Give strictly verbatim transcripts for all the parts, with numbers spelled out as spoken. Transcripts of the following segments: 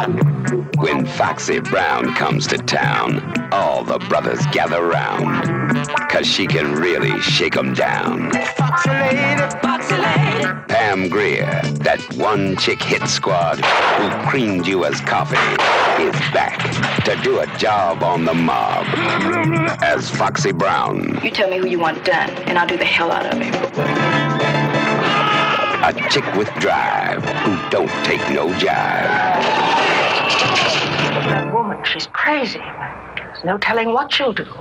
When Foxy Brown comes to town, all the brothers gather round, 'cause she can really shake 'em down. Foxy lady, foxy lady. Pam Grier, that one chick hit squad who creamed you as coffee, is back to do a job on the mob as Foxy Brown. You tell me who you want done, and I'll do the hell out of it. A chick with drive who don't take no jive. That woman, she's crazy. There's no telling what she'll do.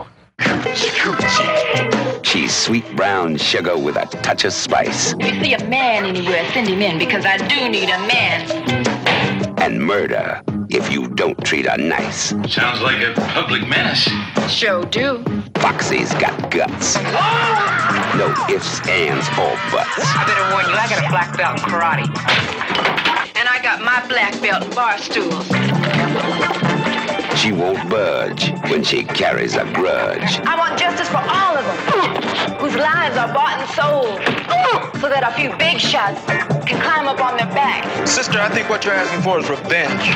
She's sweet brown sugar with a touch of spice. If you see a man anywhere, send him in, because I do need a man. And murder if you don't treat her nice. Sounds like a public menace. Sure do. Foxy's got guts. No ifs, ands, or buts. I better warn you, I got a black belt in karate. And I got my black belt in bar stools. She won't budge when she carries a grudge. I want justice for all of them, whose lives are bought and sold, so that a few big shots can climb up on their back. Sister, I think what you're asking for is revenge.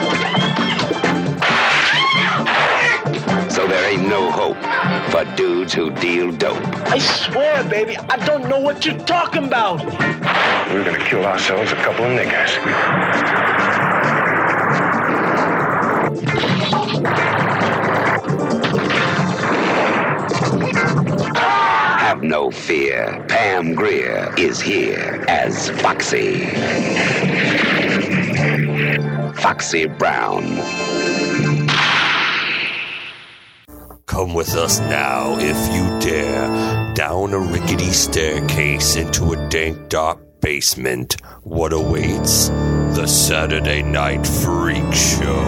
So there ain't no hope for dudes who deal dope. I swear, baby, I don't know what you're talking about. We're gonna kill ourselves a couple of niggers. Have no fear, Pam Grier is here as Foxy. Foxy Brown. Come with us now, if you dare, down a rickety staircase into a dank, dark basement. What awaits? The Saturday Night Freak Show.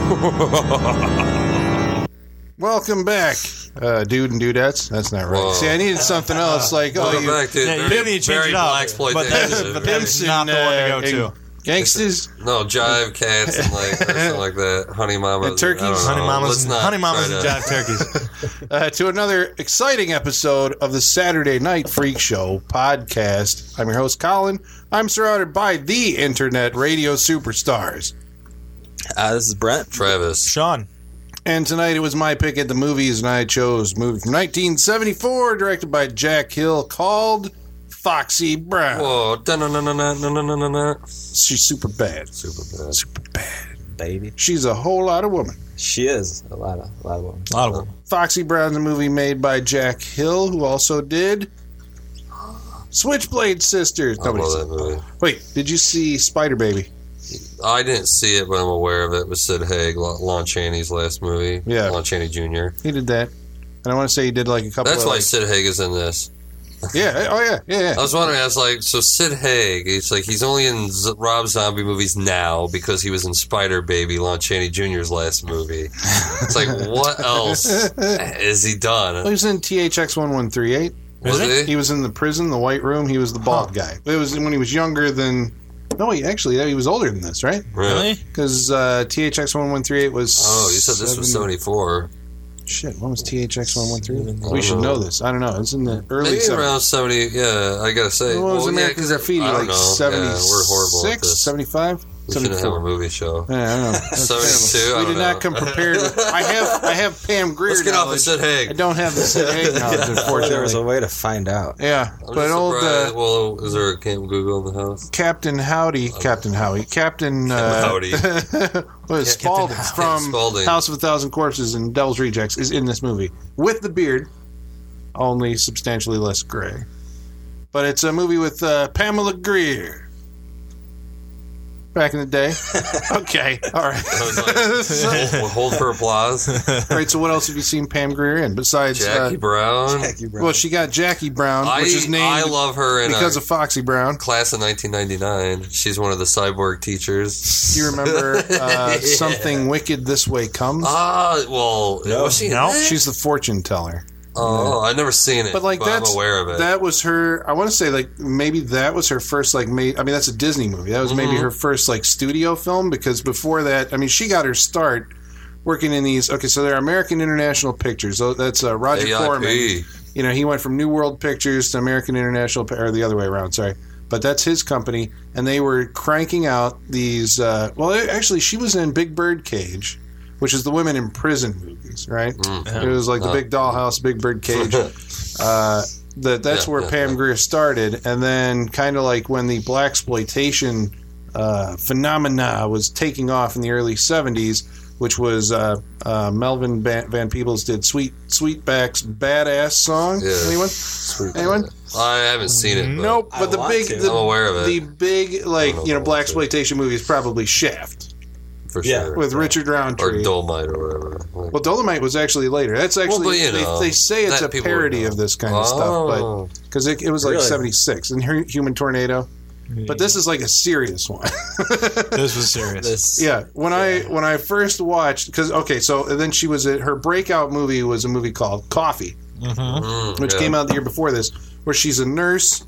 Welcome back, uh, dude and dudettes. That's not right. Whoa. See, I needed something else. Like, oh, Welcome you, back, dude. Yeah, you Very- need to change very it up. blaxploitation. But that's, but that's Pimps not the one to go and, to. uh, Gangsters. No, jive cats and like something like that. Honey mamas, And turkeys. I don't know. Honey mamas, Let's and, not honey mamas try and to- jive turkeys. uh, to another exciting episode of the Saturday Night Freak Show podcast. I'm your host, Colin. I'm surrounded by the internet radio superstars. Uh, this is Brent. Travis. Sean. And tonight it was my pick at the movies, and I chose a movie from nineteen seventy-four, directed by Jack Hill, called Foxy Brown. Whoa, da-na-na-na-na-na-na-na-na. She's super bad. Super bad. Super bad. Baby. She's a whole lot of woman. She is. A lot of, a lot of them. A lot of them. Foxy Brown's a movie made by Jack Hill, who also did Switchblade Sisters. I Nobody love saw that movie. Wait, did you see Spider Baby? I didn't see it, but I'm aware of it. It was Sid Haig, Lon Lon Chaney's last movie. Yeah. Lon Chaney Junior He did that. And I want to say he did like a couple That's of why like, Sid Haig is in this. Yeah, oh yeah, yeah, yeah. I was wondering, I was like, so Sid Haig, it's like he's only in Z- Rob Zombie movies now because he was in Spider Baby, Lon Chaney Junior's last movie. It's like, what else is he done? Well, he was in T H X one one three eight. Was he? He was in the prison, the White Room. He was the bald guy. It was when he was younger than... No, he actually, he was older than this, right? Really? Because uh, T H X one one three eight was... Oh, you said this was seventy-four. Shit, when was T H X one one three eight? I We should don't know. know this. I don't know. It's in the early Maybe seventies. around seventy, yeah, I gotta say. What was Well, yeah, American 'cause Graffiti, I don't like know. seventy-six, Yeah, we're horrible at this. seventy-five? We shouldn't have a seventy-four. movie show. Yeah, I don't know. That's seventy-two? terrible. I We don't did not know. come prepared. With, I have I have Pam Grier Let's get off the knowledge. Sid Haig. I don't have the Sid Haig knowledge, There was unfortunately. a way to find out. Yeah, I'm but just old surprised. uh, well, is there a Camp Google in the house? Captain Howdy, Captain Howie, Captain uh, Howdy. what is Spaulding Howdy. from Spaulding. House of a Thousand Corpses and Devil's Rejects is in this movie with the beard, only substantially less gray. But it's a movie with uh, Pamela Grier. Back in the day. Okay, all right. I was like, hold, hold for applause. All right, so what else have you seen Pam Grier in besides Jackie uh, Brown. Jackie Brown. Well, she got Jackie Brown, I, which is named I love her in because a of Foxy Brown. class of nineteen ninety-nine. She's one of the cyborg teachers. Do you remember uh, Something Wicked This Way Comes? Ah, well, No. was she in No. that? She's the fortune teller. Oh, I've never seen it, But like that's I'm aware of it. that was her. I want to say like maybe that was her first like. Ma- I mean that's a Disney movie. That was maybe Mhm. her first like studio film because before that, I mean she got her start working in these. Okay, so they're American International Pictures. So that's uh, Roger A I P. Corman. You know, he went from New World Pictures to American International, or the other way around. Sorry, but that's his company, and they were cranking out these. Uh, well, actually, she was in Big Bird Cage, which is the women in prison movies, right? Mm-hmm. It was like the Big Dollhouse, Big Bird Cage. uh, that that's yeah, where yeah, Pam yeah. Grier started, and then kind of like when the blaxploitation uh, phenomena was taking off in the early seventies, which was uh, uh, Melvin Van, Van Peebles did Sweet Sweetback's Badass Song. Yeah. Anyone? Sweet Anyone? I haven't seen it. But nope, but the big, the, I'm aware of it. The big, like you know, blaxploitation movie is probably Shaft. For yeah, sure. with Richard Roundtree. Or Dolomite or whatever. Well, Dolomite was actually later. That's actually, well, you know, they, they say it's a parody of this kind of oh. stuff, but because it, it was like really? seventy-six and Human Tornado. Yeah. But this is like a serious one. This was serious. This, yeah, when yeah. I when I first watched, because okay, so and then she was at, her breakout movie was a movie called Coffee, mm-hmm. mm, which yeah. came out the year before this, where she's a nurse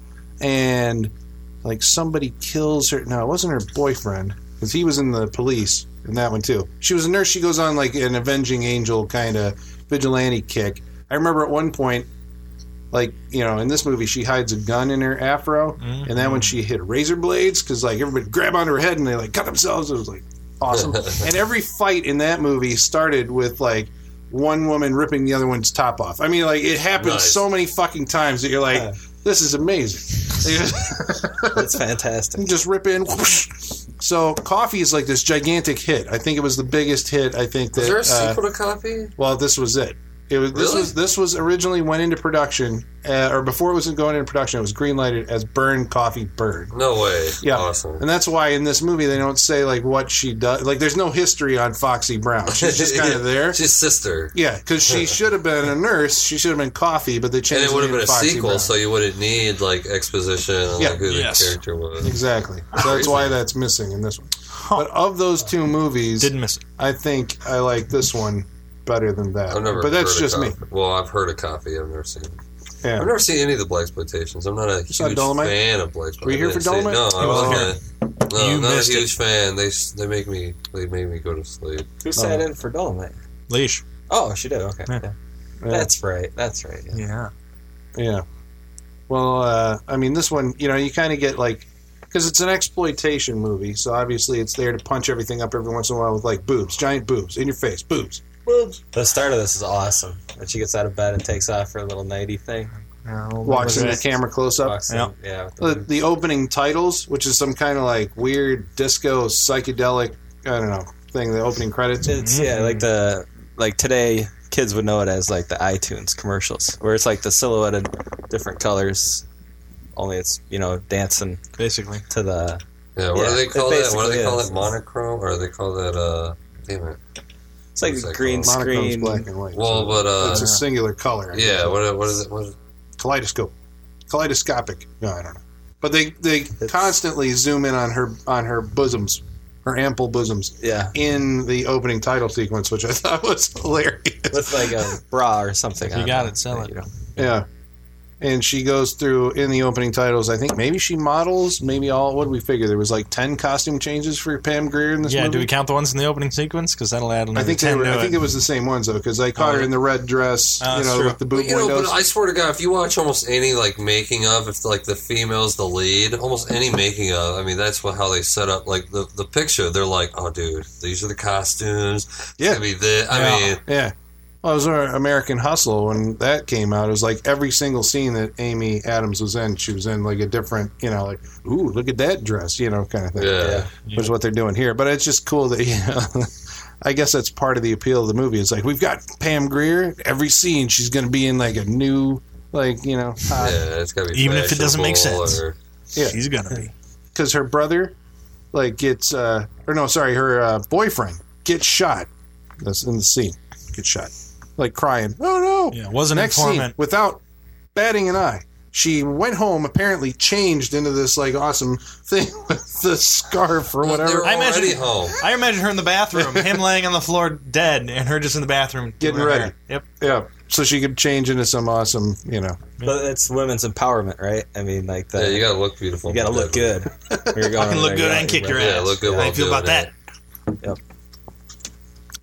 and like somebody kills her. No, it wasn't her boyfriend because he was in the police. In that one too. She was a nurse. She goes on like an avenging angel kind of vigilante kick. I remember at one point, like, you know, in this movie, she hides a gun in her afro, mm-hmm. and then when she hit razor blades, because like everybody grab onto her head and they like cut themselves. It was like awesome. And every fight in that movie started with like one woman ripping the other one's top off. I mean, like it happened nice. so many fucking times that you're like, yeah. this is amazing. That's fantastic. Just rip in. Whoosh. So Coffee is like this gigantic hit. I think it was the biggest hit. I think that. Was there a sequel uh, to Coffee? Well, this was it. It was. This really? was. This was originally went into production, uh, or before it was going into production, it was greenlighted as Burn Coffee Burn. No way. Yeah. Awesome. And that's why in this movie they don't say like what she does. Like there's no history on Foxy Brown. She's just kind of there. She's sister. Yeah, because she should have been a nurse. She should have been Coffee, but they changed. And it would have been a Foxy sequel, Brown. so you wouldn't need like exposition on yeah. like, who yes. the character was. Exactly. So that's why that's missing in this one. Huh. But of those two movies, didn't miss it. I think I like this one better than that. I've never but that's heard just of me. Well, I've heard of Coffee. I've never seen it. Yeah. I've never seen any of the blaxploitations. I'm not a saw huge Dolomite? fan of blaxploitation. Were you here for Dolomite? No, I wasn't. No, You I'm not a missed huge it. fan. They they make me they make me go to sleep. Who sat in for Dolomite? Leash. Oh, she did. Okay. Yeah. Yeah. Yeah. That's right. That's right. Yeah. Yeah. Yeah. Well, uh, I mean, this one, you know, you kind of get like, because it's an exploitation movie, so obviously it's there to punch everything up every once in a while with like boobs, giant boobs in your face, boobs, boobs. The start of this is awesome. When she gets out of bed and takes off her little nighty thing. Walks in the camera close up. Walks in, Yeah. yeah. The, the opening titles, which is some kind of like weird disco psychedelic, I don't know, thing. The opening credits. It's yeah, like the like today kids would know it as like the iTunes commercials, where it's like the silhouetted different colors. Only it's you know dancing basically to the Yeah, what Yeah, do they call it that? What do they basically call is. it? Monochrome, or they call that? Uh, damn it. it's like What's that green called? Monochrome's screen. black and white. Well, so but uh, it's a singular color. I yeah. guess. What what is it? What is it? Kaleidoscope, kaleidoscopic. No, I don't know. But they they constantly zoom in on her on her bosoms, her ample bosoms. Yeah, In the opening title sequence, which I thought was hilarious. with like a bra or something. You on got it, sell it. You know. Yeah. And she goes through, in the opening titles, I think maybe she models, maybe all, what did we figure? There was like ten costume changes for Pam Grier in this Yeah, movie? do we count the ones in the opening sequence? Because that'll add another I think, they ten were, to I it. think it was the same ones, though, because I caught Oh, her in the red dress, Oh, you that's know, true. with the boob But, you know, windows. but I swear to God, if you watch almost any like making of, if like the female's the lead, almost any making of, I mean, that's what how they set up like the the picture. They're like, oh, dude, these are the costumes. Yeah. It's gonna be this. I Yeah. mean, Yeah. Well, it was our American Hustle when that came out. It was like every single scene that Amy Adams was in, she was in like a different, you know, like, ooh, look at that dress, you know, kind of thing. yeah. Which is what they're doing here. But it's just cool that, you know, I guess that's part of the appeal of the movie. It's like, we've got Pam Grier. Every scene, she's going to be in like a new, like, you know, hot. Yeah, it's gotta be Even if it doesn't make fashionable sense. or- Yeah. She's gonna be. Because her brother, like, gets, uh, or no, sorry, her uh, boyfriend gets shot. That's in the scene. Gets shot. Like crying. Oh, no. Yeah, was an Next informant. scene, without batting an eye. She went home, apparently changed into this, like, awesome thing with the scarf or They whatever. were I imagine- already home. I imagine her in the bathroom, him laying on the floor dead, and her just in the bathroom Getting doing her ready. hair. Yep. Yeah. So she could change into some awesome, you know. But it's women's empowerment, right? I mean, like the, Yeah, you gotta look beautiful. you gotta look good. You're going I can over look there, good yeah, and kick you're your right. ass. Yeah, look good How while you feel doing about that? Yep.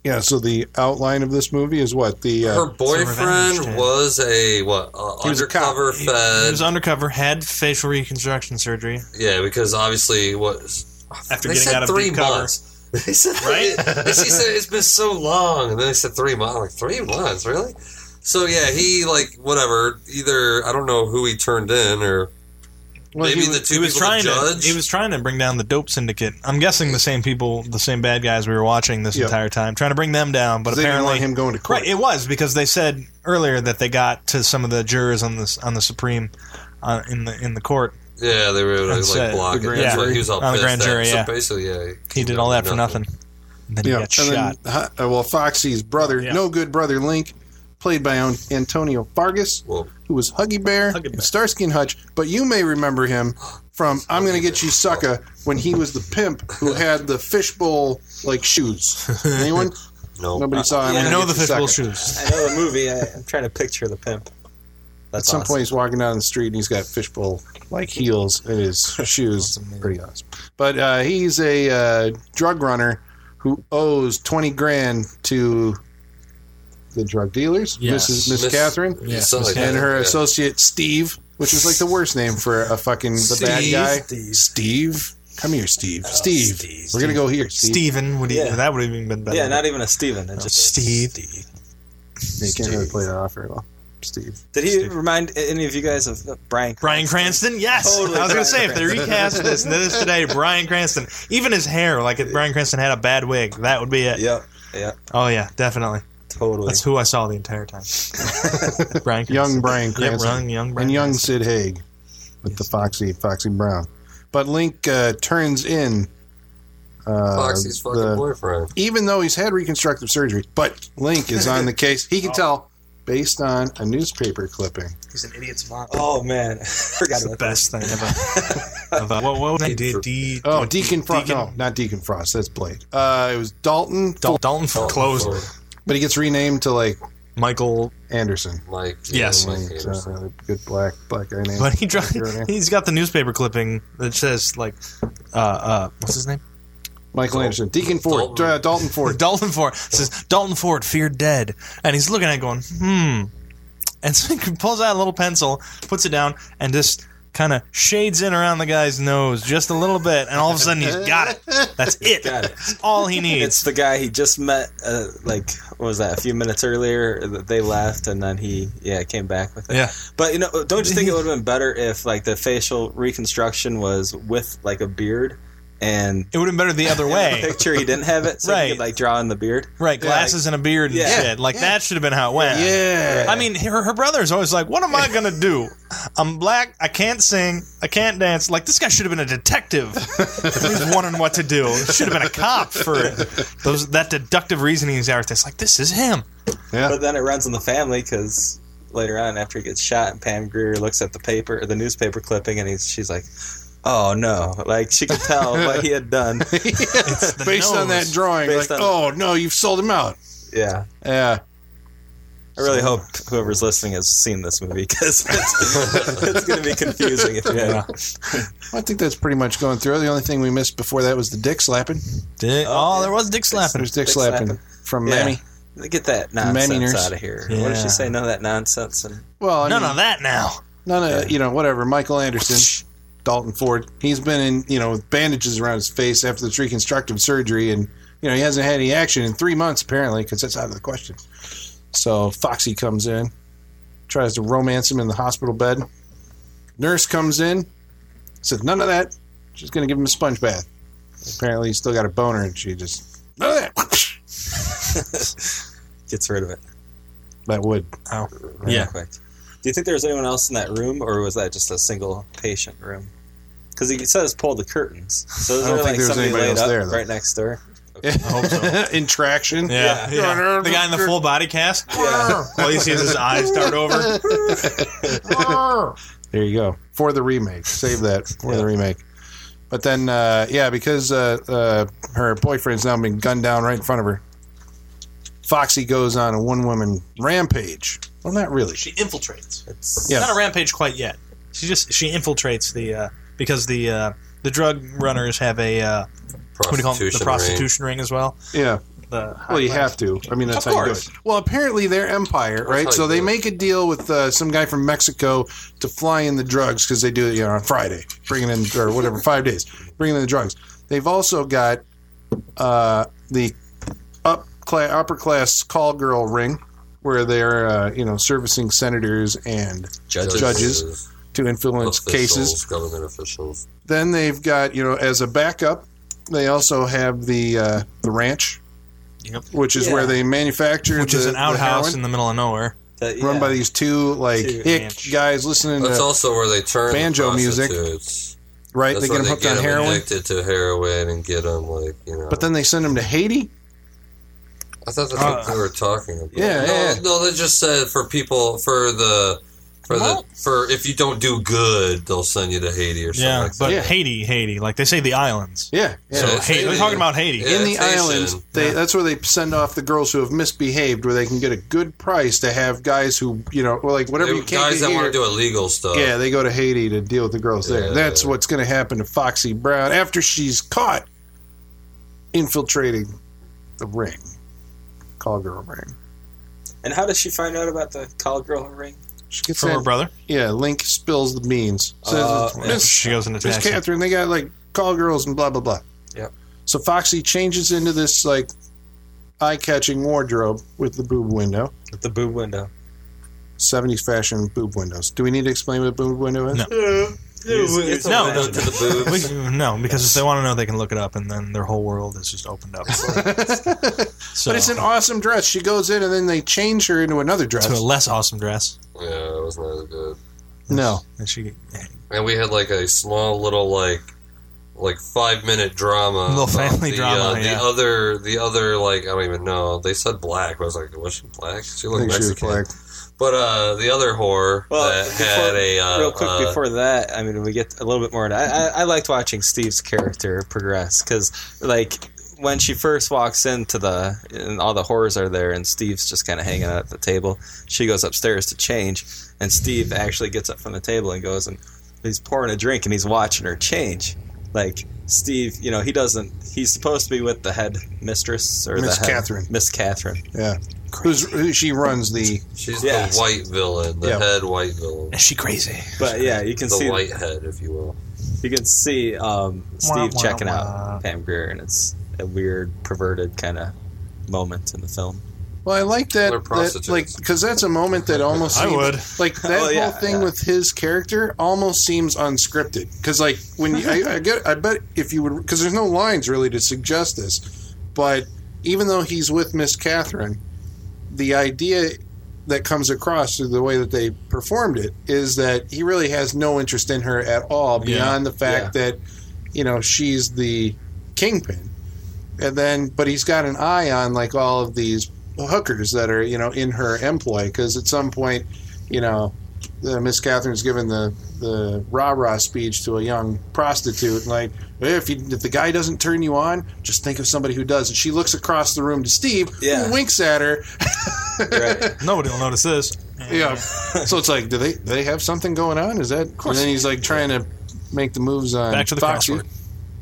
Yeah, so the outline of this movie is what? the uh, Her boyfriend was a, what, uh, He was a cop. undercover He, fed. he was undercover, had facial reconstruction surgery. Yeah, because obviously, what... After they getting said out of three deep cover. months. They said, Right? they said it's been so long. And then they said three months. I'm like, three months? Really? So, yeah, he, like, whatever. Either, I don't know who he turned in, or... Well, maybe he the was- two He was people trying the to. judge. He was trying to bring down the dope syndicate. I'm guessing the same people, the same bad guys we were watching this Yep. entire time, trying to bring them down. But They didn't apparently, want him going to court. right? It was because they said earlier that they got to some of the jurors on this on the Supreme uh, in the in the court. Yeah, they were able to, That's like, it. block The it. grand That's why jury. he was all On the pissed grand at- jury, so yeah. basically, yeah. He did all that for nothing. And then he Yeah, got and shot. then, uh, well, Foxy's brother, Yeah. no good brother Link, played by An- Antonio Fargas, Whoa. who was Huggy Bear, Huggy Bear. Starsky and Hutch. But you may remember him from "I'm Gonna Get You, Sucker" when he was the pimp who had the fishbowl like shoes. Anyone? No. Nobody saw him. yeah, I'm I Gonna know the Get You, fishbowl Sucker. shoes. I know the movie. I, I'm trying to picture the pimp. That's At some awesome. point, he's walking down the street and he's got fishbowl like heels in his shoes. Pretty awesome. But uh, he's a uh, drug runner who owes twenty grand to the drug dealers, Yes. Missus Miss Miss- Catherine, Yeah, something like and that, her yeah. associate Steve, which is like the worst name for a fucking the bad Steve. guy. Steve. Steve. Come here, Steve. Steve. Steve. We're gonna go here, Steve. Steven, would he, Yeah. that would have even been better. Yeah, not even a Steven. It's just Steve. Steve. Yeah, you can't really play that off very well. Steve. Did he remind any of you guys of uh, Bryan? Brian Cranston, yes. Totally I was going to say, Bryan if they recast this and did this today, Brian Cranston, even his hair, like if Brian Cranston had a bad wig, that would be it. Yep. Yep. Oh yeah, definitely. Totally. That's who I saw the entire time. Brian Cranston. Young Brian Yep, Cranston. young, young Brian and young Cranston. Sid Haig with the Foxy Foxy Brown. But Link uh, turns in uh, Foxy's fucking the- boyfriend. even though he's had reconstructive surgery. But Link is on the case. He can tell based on a newspaper clipping. He's an idiot's mom. Oh man, forgot That's the about best thing ever. of, uh, what, what was it? D, D, Oh, Deacon Frost. No, not Deacon Frost. That's Blade. Uh, it was Dalton. Dal- Dalton Oh, Close. Lord. But he gets renamed to like Michael. Anderson. Mike. Yes. Mike It's, Anderson. uh, good black black guy name. But he dro- Black hero name. he's got the newspaper clipping that says, like, uh, uh, what's his name? Michael Anderson. Deacon Ford. Dalton. Uh, Dalton Ford. Dalton Ford. It says, Dalton Ford, feared dead. And he's looking at it going, hmm. And so he pulls out a little pencil, puts it down, and just kind of shades in around the guy's nose just a little bit. And all of a sudden, he's got it. That's it. Got it. That's all he needs. It's the guy he just met, uh, like, what was that, a few minutes earlier? that They left, and then he, yeah, came back with it. Yeah. But, you know, don't you think it would have been better if, like, the facial reconstruction was with, like, a beard? And It would have been better the other in the way. picture, he didn't have it, so Right. he could, like, draw in the beard. Right, glasses and a beard and Yeah. shit. Like, that should have been how it went. Yeah. I mean, her, her brother's always like, what am I going to do? I'm black, I can't sing, I can't dance. Like, this guy should have been a detective. He's wondering what to do. Should have been a cop for those that deductive reasoning he's out there. It's like, this is him. Yeah. But then it runs in the family, because later on, after he gets shot, and Pam Grier looks at the paper, or the newspaper clipping, and he's, she's like, oh no. Like, she could tell what he had done. The Based on that nose. drawing, Based like, on- oh no, you've sold him out. Yeah. Yeah. I really hope whoever's listening has seen this movie, because it's, it's going to be confusing if you haven't. I think that's pretty much going through. The only thing we missed before that was the dick slapping. Dick, oh, there was dick slapping. There's dick, Dick slapping, slapping. from Yeah. Mammy. Get that Mammy nonsense nurse. out of here. Yeah. What did she say? None of that nonsense. And Well, I None mean, of that now. none of you know whatever. Michael Anderson, Dalton Ford. He's been in you know with bandages around his face after this reconstructive surgery, and you know he hasn't had any action in three months apparently because that's out of the question. So Foxy comes in, tries to romance him in the hospital bed. Nurse comes in, says none of that. She's going to give him a sponge bath. Apparently he's still got a boner, and she just none of that. gets rid of it. That would. Oh. Real Yeah. quick. Do you think there was anyone else in that room, or was that just a single patient room? Because he says pull the curtains. So is I don't there think like there was somebody anybody laid else up there, though. right next door? I hope so. In traction. Yeah, yeah. The guy in the full body cast. Yeah. All you see is his eyes dart over. There you go. For the remake. Save that for the remake. But then, uh, yeah, because uh, uh, her boyfriend's now been gunned down right in front of her, Foxy goes on a one-woman rampage. Well, not really. She infiltrates. It's Yeah. Not a rampage quite yet. She just she infiltrates the uh, because the uh, the drug runners have a uh, what do you call it? The Prostitution prostitution ring. as well. Yeah. the Well, you have to. I mean, that's Of how you do course. it. Well, apparently they're empire, right? how So you they do it. make a deal with uh, some guy from Mexico to fly in the drugs because they do it, you know, on Friday, bringing in or whatever, five days, bringing in the drugs. They've also got uh, the up class, upper class call girl ring, where they're uh, you know servicing senators and Judges. judges to influence officials, cases. government officials. Then they've got, you know, as a backup, they also have the uh, the ranch, Yep. which is Yeah. where they manufacture Which the, is an the outhouse heroin, in the middle of nowhere. That- run yeah. by these two like Two hick ranch. guys listening That's to also where they turn banjo the music. prostitutes. right. That's They get where them they hooked get on them heroin, addicted to heroin and get them like you know. but then they send them to Haiti. I thought that's Uh, what they were talking about. Yeah, no, yeah. no, they just said for people for the for Well- the for if you don't do good, they'll send you to Haiti or something. Yeah, like but that. Yeah. Haiti, Haiti, like they say the islands. Yeah, yeah. So Yeah, it's Haiti, they're Haiti. talking about Haiti. Yeah. in the it's Haitian. islands, they, Yeah. that's where they send off the girls who have misbehaved, where they can get a good price to have guys who, you know, well, like whatever They- you can't guys get that here. want to do illegal stuff. Yeah, they go to Haiti to deal with the girls there. Yeah. That's what's going to happen to Foxy Brown after she's caught infiltrating the ring, call girl ring. And how does she find out about the call girl ring? She gets From that, her brother. Yeah, Link spills the beans. Says, Uh, Miss, She goes into Miss taxi. Catherine, they got like call girls and blah blah blah. Yep. So Foxy changes into this like eye-catching wardrobe with the boob window, With the boob window. seventies fashion boob windows. Do we need to explain what a boob window is? No. It's No, a- no, to the boobs. We- no, because if they want to know, they can look it up, and then their whole world is just opened up. So, But it's an awesome dress. She goes in and then they change her into another dress. to a less awesome dress. Yeah, it was not as good. No. And she, And we had like a small little like like five minute drama. Little about family the, drama, Uh, the yeah. other the other like I don't even know. They said black. I was like, was she black? She I looked think she was Mexican. black. But uh, the other whore Well, that before- had a uh, real quick uh, before that, I mean, we get a little bit more into. I, I, I liked watching Steve's character progress because, like, when she first walks into the and all the whores are there, and Steve's just kind of hanging out at the table. She goes upstairs to change, and Steve actually gets up from the table and goes and he's pouring a drink and he's watching her change. Like Steve, you know, he doesn't. He's supposed to be with the head mistress or Miss the head, Catherine. Miss Catherine. Yeah. Who's who? She runs the. she's Yes. the white villain, the Yeah. head white villain, is she crazy? But yeah, you can the see white head, if you will. You can see um, Steve Wah, wah, checking wah. out Pam Grier, and it's a weird, perverted kind of moment in the film. Well, I like that. They're that prostitutes. like because that's a moment that almost. I seems, would. like that Oh, yeah, whole thing yeah. with his character almost seems unscripted. Because like when you, I, I get, I bet if you would, because there's no lines really to suggest this, but even though he's with Miss Catherine, the idea that comes across through the way that they performed it is that he really has no interest in her at all beyond the fact that you know she's the kingpin, and then but he's got an eye on like all of these hookers that are you know in her employ because at some point you know the Miss Catherine's given the the rah rah speech to a young prostitute like hey, if you, if the guy doesn't turn you on just think of somebody who does, and she looks across the room to Steve Yeah. who winks at her. Right. Nobody will notice this. Yeah. So it's like, do they do they have something going on? Is that? And then he's like trying to make the moves on Back to the Foxy. crossword.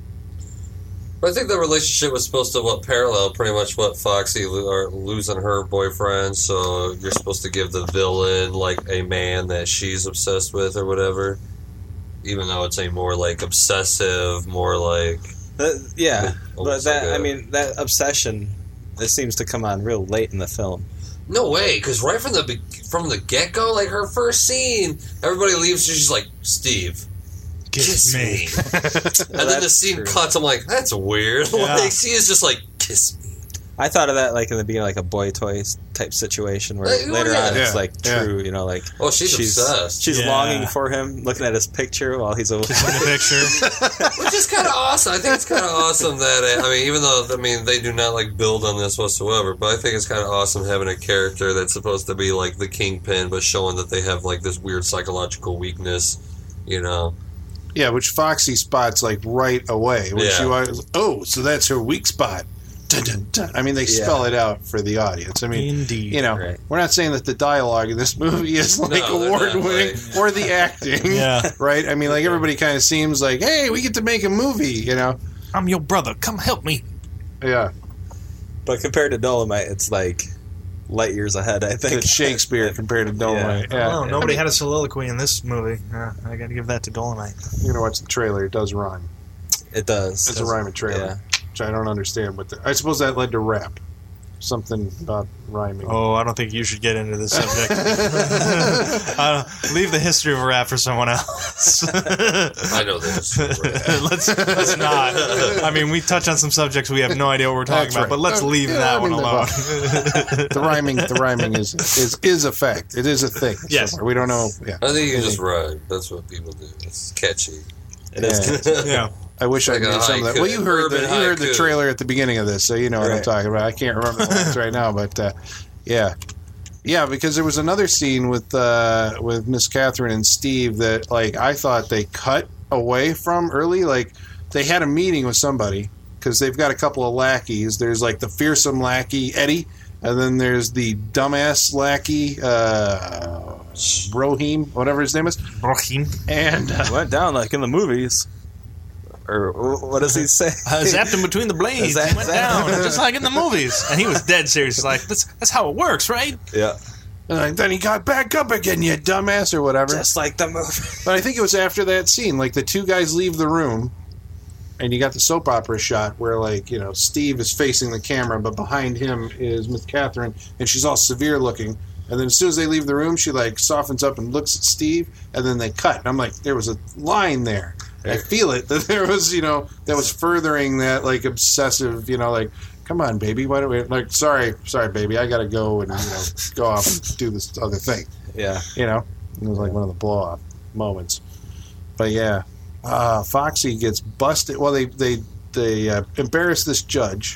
But I think the relationship was supposed to what parallel pretty much what Foxy lo- or losing her boyfriend. So you're supposed to give the villain like a man that she's obsessed with or whatever. Even though it's a more like obsessive, more like That- yeah, but Almost that like a- I mean that obsession, that seems to come on real late in the film. no way. Because right from the be- from the get go, like her first scene, everybody leaves. And she's like, Steve, kiss, me. And then the that's scene true. cuts. I'm like, that's weird. Yeah. Like she is just like, kiss me. I thought of that like in the beginning, like a boy toy type situation where Like, oh, later yeah. on it's Yeah, like yeah. true, you know, like Oh, she's obsessed. She's Yeah. longing for him, looking at his picture while he's away. In the picture. Which is kind of awesome. I think it's kind of awesome that, I mean, even though, I mean, they do not, like, build on this whatsoever, but I think it's kind of awesome having a character that's supposed to be, like, the kingpin, but showing that they have, like, this weird psychological weakness, you know? Yeah, which Foxy spots like right away. When Yeah. she was, oh, so that's her weak spot. Dun, dun, dun. I mean, they Yeah. spell it out for the audience. I mean, Indeed. you know, Right. we're not saying that the dialogue in this movie is like No, they're not, award winning like- or the acting. Yeah. Right? I mean, like everybody kind of seems like, hey, we get to make a movie, you know? I'm your brother. Come help me. Yeah. But compared to Dolomite, it's like light years ahead, I think. It's Shakespeare compared to Dolomite. Yeah. Yeah. Oh, nobody had a soliloquy in this movie. Uh, I got to give that to Dolomite. You're gonna watch the trailer. It does rhyme. It does. It's a rhyming trailer, Yeah. which I don't understand. But the, I suppose that led to rap. Something about rhyming. Oh, I don't think you should get into this subject. uh, leave the history of rap for someone else. I know the history of rap. let's let's not. I mean, we touch on some subjects we have no idea what we're talking That's about, right. but let's leave Yeah, that I mean, one alone. the rhyming, the rhyming is is is a fact. It is a thing. Yes. somewhere. We don't know. Yeah. I think you can just rhyme. That's what people do. It's catchy. It is. Yeah. Yeah. I wish I Like a knew some of that. haiku, Well, you heard the urban you heard the haiku. trailer at the beginning of this, so you know what I'm Right. talking about. I can't remember the lines right now, but uh, yeah, yeah, because there was another scene with uh, with Miss Catherine and Steve that like I thought they cut away from early. Like they had a meeting with somebody because they've got a couple of lackeys. There's like the fearsome lackey Eddie, and then there's the dumbass lackey uh, Brohim, whatever his name is, Brohim. and. Uh, Went down like in the movies. Or what does he say? I zapped him between the blades. Zap- He went zap. down, just like in the movies. And he was dead serious. He's like, that's, that's how it works, right? Yeah. And like, then he got back up again, you dumbass, or whatever. Just like the movie. But I think it was after that scene, like the two guys leave the room, and you got the soap opera shot where, like, you know, Steve is facing the camera, but behind him is Miss Catherine, and she's all severe looking. And then as soon as they leave the room, she like softens up and looks at Steve, and then they cut. And I'm like, there was a line there. I feel it that there was, you know, that was furthering that like obsessive, you know, like, come on, baby, why don't we? Like, sorry, sorry, baby, I gotta go and you know go off and do this other thing. Yeah. You know, it was like one of the blow off moments. But yeah, uh, Foxy gets busted. Well, they they they uh, embarrass this judge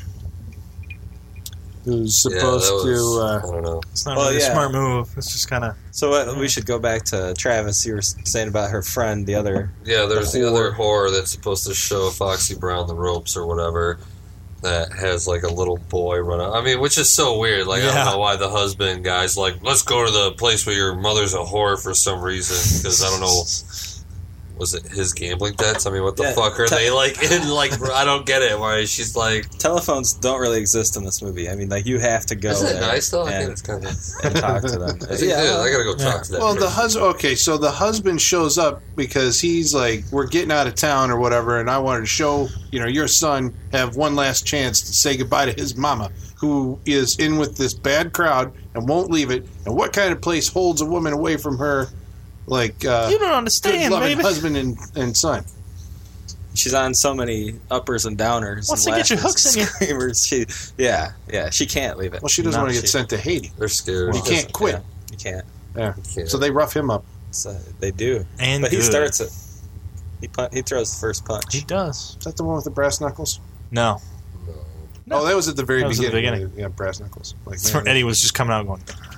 who's supposed yeah, that was, to. Uh, I don't know. It's not Well, really yeah. a smart move. It's just kind of. So uh, we should go back to Travis. You were saying about her friend, the other. Yeah, there's The the, whore. other whore that's supposed to show Foxy Brown the ropes or whatever that has like a little boy run out. I mean, which is so weird. Like, I Yeah. don't know why the husband guy's like, let's go to the place where your mother's a whore for some reason. Because I don't know. Was it his gambling debts? I mean, what the Yeah, fuck are te- they like in? Like, I don't get it. Why she's like, Telephones don't really exist in this movie. I mean, like, you have to go isn't it there nice though? I think and, it's kind of. and talk to them. I think it is. I gotta go talk to that. well, the person. husband. Okay, so the husband shows up because he's like, we're getting out of town or whatever, and I wanted to show you know your son have one last chance to say goodbye to his mama, who is in with this bad crowd and won't leave it. And what kind of place holds a woman away from her? Like uh, You don't understand, good, loving baby. husband and, and son. She's on so many uppers and downers. Once and they get your lashes hooks in and screamers, she, yeah, yeah, she can't leave it. Well, she doesn't No, want to get she- sent to Haiti. They're scared. You can't quit. Yeah, you can't. Yeah. can't. So they rough him up. So they do, And but he good. starts it. He pun- he throws the first punch. He does. Is that the one with the brass knuckles? No. No. Oh, that was at the very That was at the beginning. beginning. Yeah, brass knuckles. Like, That's where Eddie was just coming out going.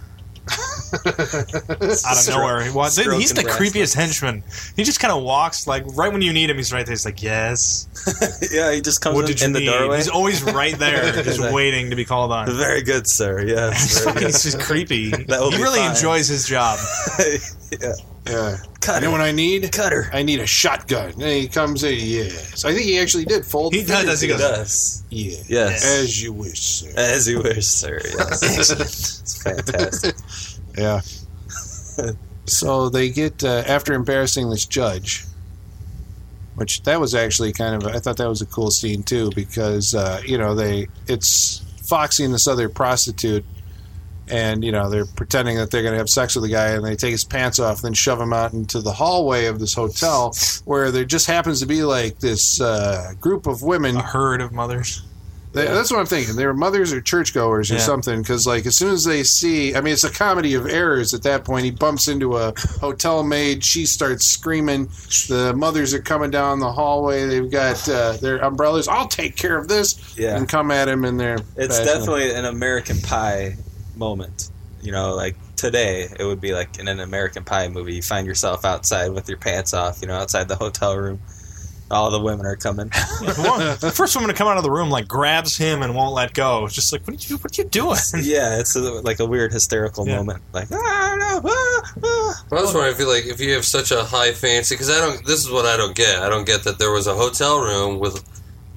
Out of nowhere. He was, Stroking he's the brass creepiest henchman. He just kind of walks, like, right when you need him, he's right there. He's like, yes. Yeah, he just comes What in, did you in the need? doorway. He's always right there, just He's like, waiting to be called on. Very good, sir. Yes, very good. He's just creepy. That will He be really fine. enjoys his job. yeah. Yeah. Cut You know her. what I need? Cutter. I need a shotgun. And he comes in, yes. I think he actually did fold. He the fingers does, he He goes, together. does. Yeah. Yes. As you wish, sir. As you wish, sir. Yes. It's fantastic. Yeah. So they get, uh, after embarrassing this judge, which that was actually kind of, I thought that was a cool scene too, because, uh, you know, they, it's Foxy and this other prostitute, and, you know, they're pretending that they're going to have sex with the guy, and they take his pants off and then shove him out into the hallway of this hotel where there just happens to be like this uh, group of women. a herd of mothers. They, That's what I'm thinking. They were mothers or churchgoers or Yeah. something, because like as soon as they see, I mean, it's a comedy of errors at that point. He bumps into a hotel maid. She starts screaming. The mothers are coming down the hallway. They've got uh, their umbrellas. I'll take care of this. Yeah. And come at him in their. It's definitely an American Pie moment. You know, like today, it would be like in an American Pie movie. You find yourself outside with your pants off, you know, outside the hotel room. All the women are coming. One- the first woman to come out of the room, like, grabs him and won't let go. It's just like, what are you, what are you doing? Yeah, it's a, like a weird hysterical Yeah. moment. Like, ah, no, ah, ah. I was wondering if you like if you have such a high fancy because I don't. This is what I don't get. I don't get that there was a hotel room with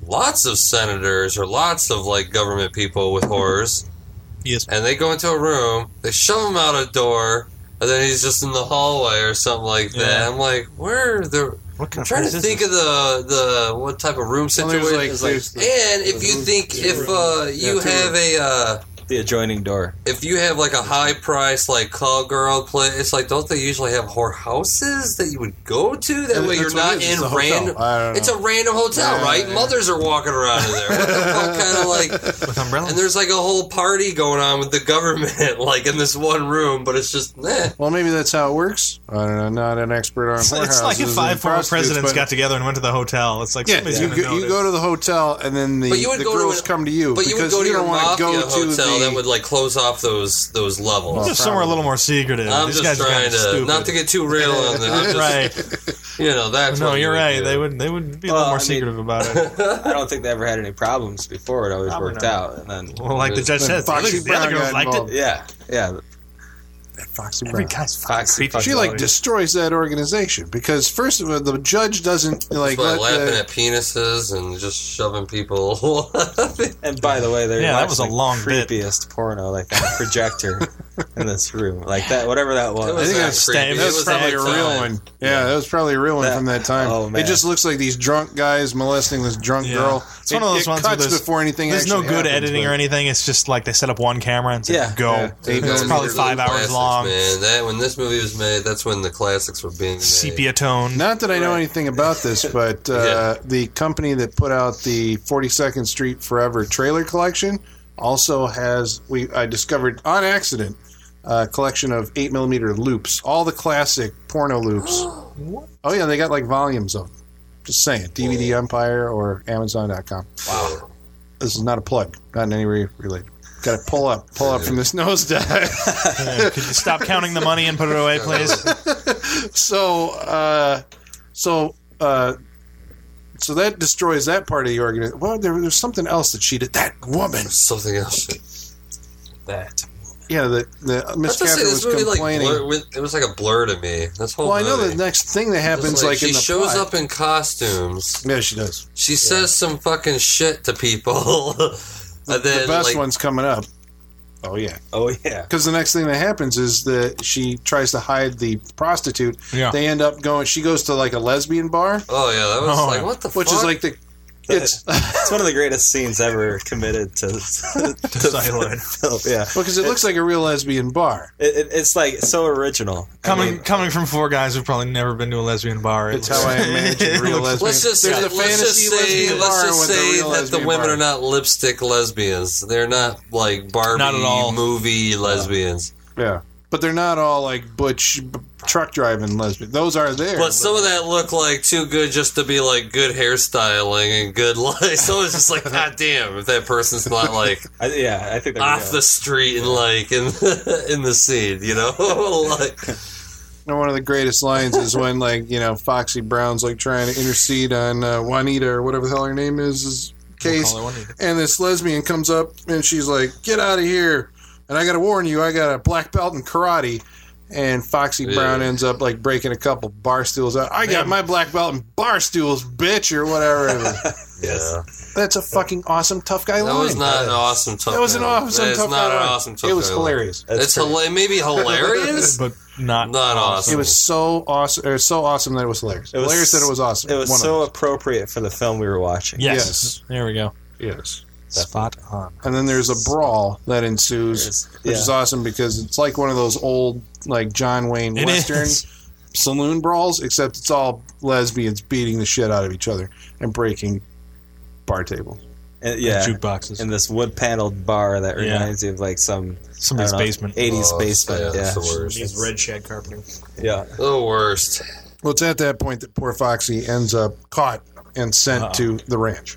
lots of senators or lots of like government people with horrors. Yes. And they go into a room, they shove him out a door, and then he's just in the hallway or something like that. Yeah. I'm like, where are the... What kind I'm of trying to place is think this? of the, the what type of room Well, situation. there's like, It's there's the- and if you think if uh, you Yeah, two have a uh, The adjoining door. if you have like a high price like call girl place, it's like don't they usually have whore houses that you would go to? That And way that's you're what not it is. in It's a hotel. random. I don't know. It's a random hotel, Yeah, right? yeah. Mothers are walking around in there. What the fuck kind of like? With umbrellas. And there's like a whole party going on with the government, like in this one room, but it's just eh. Well, maybe that's how it works. I don't know. Not an expert on It's, whorehouses. it's like if five and former prostitutes, presidents but- got together and went to the hotel. It's like Yeah, somebody's you, gonna go, you notice. go to the hotel, and then the, But you would the go to girls an- come to you But you would because go to you your don't want to mafia go to hotel the. that would like close off those those levels. Well, Just somewhere a little more secretive. I'm These just guys are trying kinda to stupid. not to get too real on that. I'm just, Right. You know that's No, what you're you would right. do. They would they would be a Well, little more I mean- secretive about it. I don't think they ever had any problems before. It always Probably worked not. out. And then, Well, like the judge Then said, the other, Foxy the other Brown girls got liked involved. it. yeah, yeah. Foxy Every Brown. guy's fucking Foxy creepy. She like destroys that organization because first of all, the judge doesn't like By let laughing the, at penises and just shoving people. And by the way, they're Yeah, that watching was a the long bit. creepiest porno, like on a projector in this room, like that, whatever that was. It was I think that that's, creepy. It that's was probably that a real time. one. Yeah, that was probably a real one That- from that time. oh, man. It just looks like these drunk guys molesting this drunk Yeah. girl. It's one it, of those it ones where cuts there's- before anything. There's no actually good happens, editing but- or anything. It's just like they set up one camera and said, Yeah. go. Yeah. Eight That's It's probably millimeter five hours classics, long. Man, that when this movie was made, that's when the classics were being made. Sepia tone. Not that I know anything about this, but uh, Yeah. the company that put out the forty-second Street Forever trailer collection also has, we I discovered on accident, a collection of eight millimeter loops. All the classic porno loops. Oh, yeah, they got like volumes of them. Just saying. D V D Empire or Amazon dot com. Wow. This is not a plug. Not in any way related. Got to pull up. Pull up from this nosedive. Yeah, could you stop counting the money and put it away, please? So, uh, so, uh, so that destroys that part of the organization. Well, there, there's something else that she did. That woman. Something else. That. Yeah, the, the Miss Let's just say Catherine this was movie like complaining. blur, with- it was like a blur to me. This whole well, I know movie. the next thing that happens, It's like, she in the shows plot. up in costumes. Yeah, she does. She says some fucking shit to people. The, and then, the best like, one's coming up. Oh yeah, Oh yeah. because the next thing that happens is that she tries to hide the prostitute. Yeah. They end up going. She goes to like a lesbian bar, Oh yeah, that was Oh, like yeah. what the which fuck? is like the. It's It's one of the greatest scenes ever committed to, to Celluloid. film. Yeah, because it looks like a real lesbian bar. it, it, it's like so original. I Coming mean, coming from four guys who've probably never been to a lesbian bar. It's how I imagine real lesbian. Let's just There's say, a let's fantasy just say, lesbian let's bar just with a say real that the lesbian women bar. are not lipstick lesbians. They're not like Barbie Not at all. movie lesbians. Yeah, but they're not all like butch b- truck driving lesbians. Those are there. But some of that look like too good just to be like good hairstyling and good life. So it's just like, god damn, if that person's not like I, yeah, I think they're off real. the street and like in in the scene, you know, like. And one of the greatest lines is when, like, you know, Foxy Brown's like trying to intercede on uh, Juanita or whatever the hell her name is, is case, We'll call her Juanita. and this lesbian comes up and she's like, "Get out of here!" And I got to warn you, I got a black belt in karate. And Foxy Yeah. Brown ends up like breaking a couple bar stools out. I got Man. my black belt in bar stools, bitch, or whatever. Yeah. That's a fucking awesome tough guy That line. was not an awesome tough That was an guy. awesome That is tough not guy an line. awesome tough It was guy line. hilarious. It's hila- maybe hilarious. but not Not awesome. It was so awesome. Or so awesome that it was hilarious. It was- hilarious that it was awesome. It was One of so those. appropriate for the film we were watching. Yes. Yes. There we go. Yes. Spot on. And then there's a brawl that ensues, There's- which yeah. is awesome because it's like one of those old, like John Wayne It Western is. saloon brawls, except it's all lesbians beating the shit out of each other and breaking bar tables. And, yeah, Jukeboxes. in this wood paneled bar that Yeah. reminds you of like some Somebody's I don't know, basement. eighties Oh, basement. yeah, Yeah, that's the worst. Needs red shag carpeting. yeah. The worst. Well, it's at that point that poor Foxy ends up caught and sent Uh-oh. to the ranch.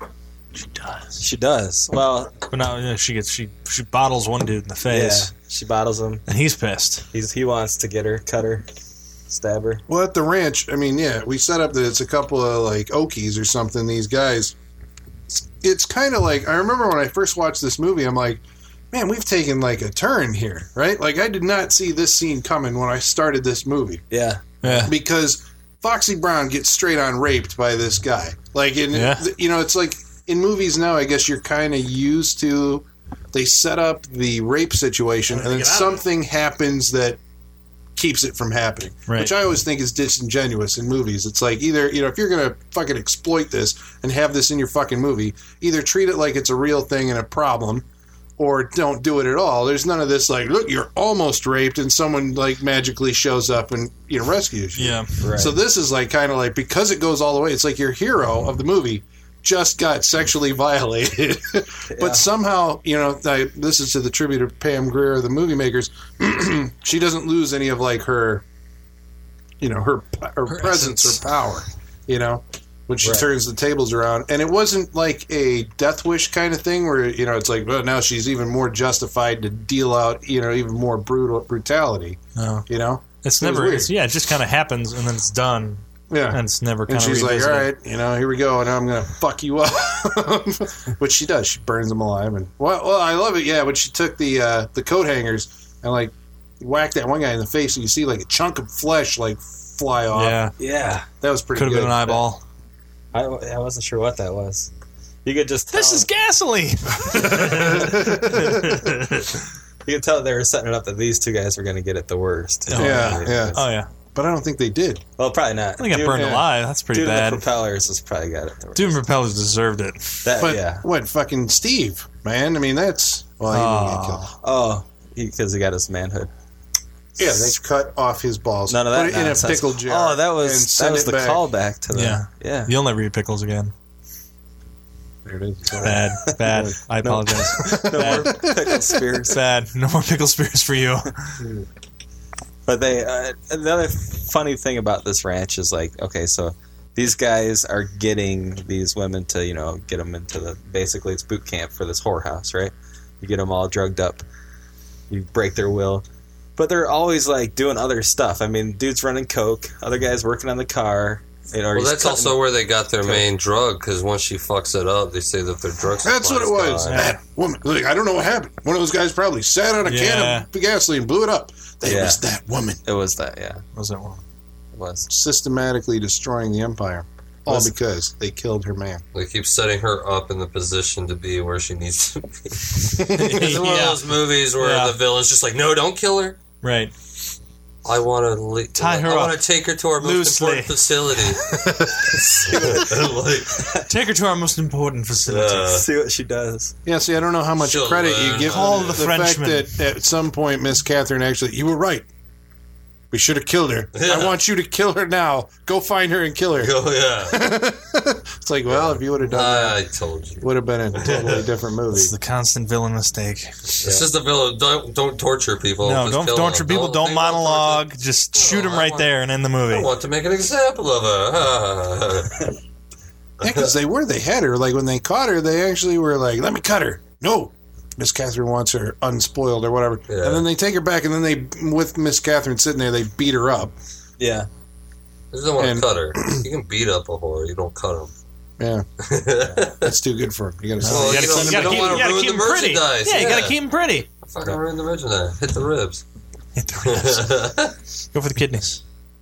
She does. She does. Well, But now you know, she gets she she bottles one dude in the yeah, face, she bottles him. and he's pissed. He's he wants to get her, cut her, stab her. Well, at the ranch, I mean, yeah, we set up that it's a couple of like Okies or something. These guys, it's, it's kind of like I remember when I first watched this movie. I'm like, man, we've taken like a turn here, right? Like I did not see this scene coming when I started this movie Yeah, Yeah. because Foxy Brown gets straight on raped by this guy. Like, in, Yeah. you know, it's like in movies now, I guess you're kind of used to, they set up the rape situation and then something happens that keeps it from happening, Right. which I always think is disingenuous in movies. It's like either, you know, if you're going to fucking exploit this and have this in your fucking movie, either treat it like it's a real thing and a problem, or don't do it at all. There's none of this like, look, you're almost raped and someone like magically shows up and, you know, rescues you. Yeah. Right. So this is like kind of like, because it goes all the way, it's like your hero of the movie just got sexually violated. But somehow, you know, I, this is to the tribute of Pam Grier, the movie makers, she doesn't lose any of like her, you know, her, her, Her presence essence. or power, you know, when she Right. turns the tables around. And it wasn't like a Death Wish kind of thing where, you know, it's like, well, now she's even more justified to deal out, you know, even more brutal brutality, No. you know? It's It was never. weird. It's, yeah, it just kind of happens and then it's done. Yeah. And it's never kind And of she's like, revisited. all right, you know, here we go, and I'm going to fuck you up. Which she does. She burns them alive. And well, well, I love it, yeah, when she took the uh, the coat hangers and, like, whacked that one guy in the face, and you see, like, a chunk of flesh, like, fly off. Yeah. Yeah. That was pretty Could have good. been an eyeball. I, I wasn't sure what that was. You could just tell, This is gasoline. you could tell they were setting it up that these two guys were going to get it the worst. Oh, yeah, yeah. Oh, yeah. But I don't think they did. Well, probably not. I think I Dude- burned yeah. alive. That's pretty Dude in bad. the propellers has probably got it the worst. Doom Propellers deserved it. That, But yeah. what, fucking Steve, man? I mean, that's... Well, he didn't get killed. Oh, because he, he got his manhood. Yeah, they cut off his balls. None of that Put it in a nonsense. pickle jar. Oh, that and was that send was it the back. callback to the Yeah. yeah. You'll never eat pickles again. There it is. Bad. Bad. I apologize. No Bad. more pickle spears. Bad. No more pickle spears for you. But they uh, the other funny thing about this ranch is like, okay, so these guys are getting these women to, you know, get them into the basically it's boot camp for this whorehouse, right? You get them all drugged up, you break their will, but they're always like doing other stuff. I mean, dude's running coke, other guys working on the car. You know, Well, he's that's cutting- also where they got their main drug, because once she fucks it up, they say that their drug That's what it supply's was. gone. That woman. Like, I don't know what happened. One of those guys probably sat on a Yeah. can of gasoline, blew it up. It Yeah. was that woman It was that, yeah, Was that one? it was. systematically destroying the empire. All Was- because they killed her man. They keep setting her up in the position to be where she needs to be. It's one of Yeah. those movies where Yeah. the villain's just like, no, don't kill her. Right. I want to le- Tie her I want up to take her to our most loosely. important facility. like, Take her to our most important facility. Uh, See what she does. Yeah, see, I don't know how much She'll credit you learn give how Call to- the the Frenchman. fact that at some point Miss Catherine actually, you were right. We should have killed her. I Yeah. want you to kill her now. Go find her and kill her. oh yeah, It's like, well, if you would have done I that, told you. it would have been a totally different movie. It's the constant villain mistake. It's just the villain. Don't don't torture people. No, just don't kill torture them. people. Don't think about monologue. torture. Just No, shoot him I right want- there and end the I movie. want to make an example of her. Yeah, because they were. They had her. Like, when they caught her, they actually were like, let me cut her. No. Miss Catherine wants her unspoiled or whatever. Yeah. And then they take her back, and then they, with Miss Catherine sitting there, they beat her up. Yeah. You don't want And- to cut her. You can beat up a whore. You don't cut them. Yeah. That's too good for him. You gotta say, Well, You you gotta, don't- you gotta don't keep, wanna you gotta ruin keep the him pretty. merchandise. Yeah, you gotta Yeah. keep him pretty. Fucking ruin the merchandise. Hit the ribs. Hit the ribs. Go for the kidneys.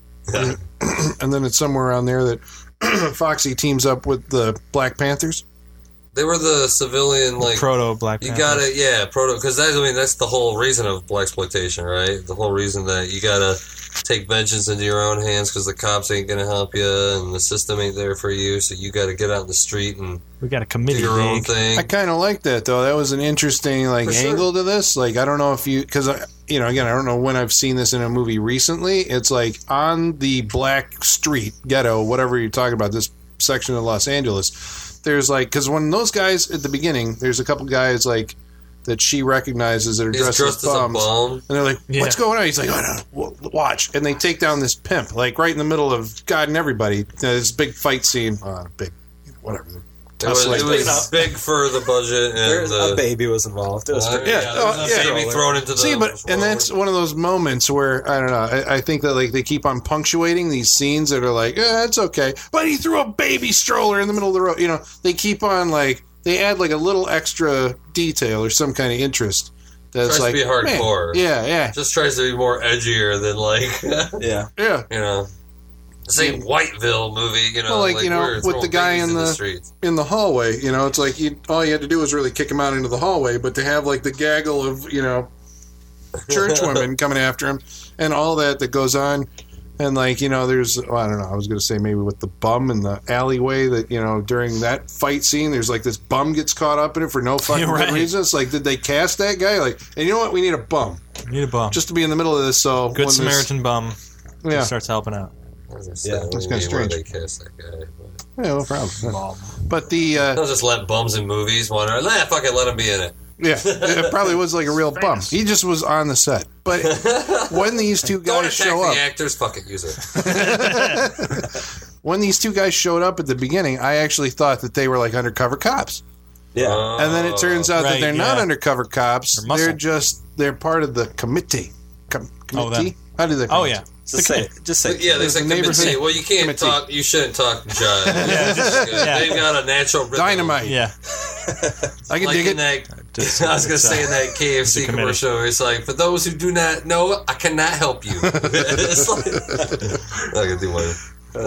and then it's somewhere around there that Foxy teams up with the Black Panthers. They were the civilian, like Proto Black you Panther. gotta, yeah, proto. Because that, I mean, that's the whole reason of blaxploitation, right? The whole reason that you gotta take vengeance into your own hands because the cops ain't gonna help you and the system ain't there for you. So you gotta get out in the street and We got a do committee your own league. thing. I kind of like that, though. That was an interesting like For sure. angle to this. Like, I don't know if you, because you know, again, I don't know when I've seen this in a movie recently. It's like on the black street ghetto, whatever you're talking about, this section of Los Angeles. There's like, because when those guys at the beginning, there's a couple guys like that she recognizes that are He's dressed, dressed as as a bums, bum. and they're like, Yeah. "What's going on?" He's like, "Oh no, w- watch!" And they take down this pimp, like right in the middle of God and everybody. Uh, this big fight scene, uh, big, whatever. It was, Tussling. it was big for the budget and There's the, a baby was involved. It was Uh, pretty- Yeah, yeah, oh, there was yeah. a baby thrown into the See, but and that's one of those moments where I don't know. I, I think that like they keep on punctuating these scenes that are like, eh, it's okay, but he threw a baby stroller in the middle of the road. You know, they keep on like they add like a little extra detail or some kind of interest. That's Tries to like be hardcore. man, yeah, yeah, just tries to be more edgier than like yeah. yeah. you know. This ain't Whiteville movie, you know. Well, like, like you know, we're with throwing the guy babies in the, streets. in the hallway, you know, it's like you, all you had to do was really kick him out into the hallway, but to have like the gaggle of, you know, church women coming after him and all that that goes on, and like, you know, there's, well, I don't know, I was going to say maybe with the bum in the alleyway that, you know, during that fight scene, there's like this bum gets caught up in it for no fucking Right. good reason. It's like, did they cast that guy? Like, and you know what? We need a bum. We need a bum. Just to be in the middle of this, so Good when Samaritan bum. Yeah. He starts helping out. Yeah, that's kinda strange. They cast that guy. But. Yeah, no problem. But the uh, they'll just let bums in movies. One or nah, fuck it, let him be in it. Yeah, it probably was like a real bum. He just was on the set. But when these two Don't guys attack show the up, actors. Fuck it, use it. when these two guys showed up at the beginning, I actually thought that they were like undercover cops. Yeah, uh, and then it turns out Right, that they're yeah. not undercover cops. They're muscle. They're just they're part of the committee. Com- Oh, committee? them. How do they? Oh, yeah. Just say, just say, yeah, they There's say the neighborhood committee. Well, you can't committee. talk. You shouldn't talk jive. Yeah, just- yeah. They've got a natural rhythm. Dynamite. Yeah. I can Like dig in it. that, Just- I was gonna say in that K F C It's a committee. commercial, it's like, for those who do not know, I cannot help you. It's like, I can do one.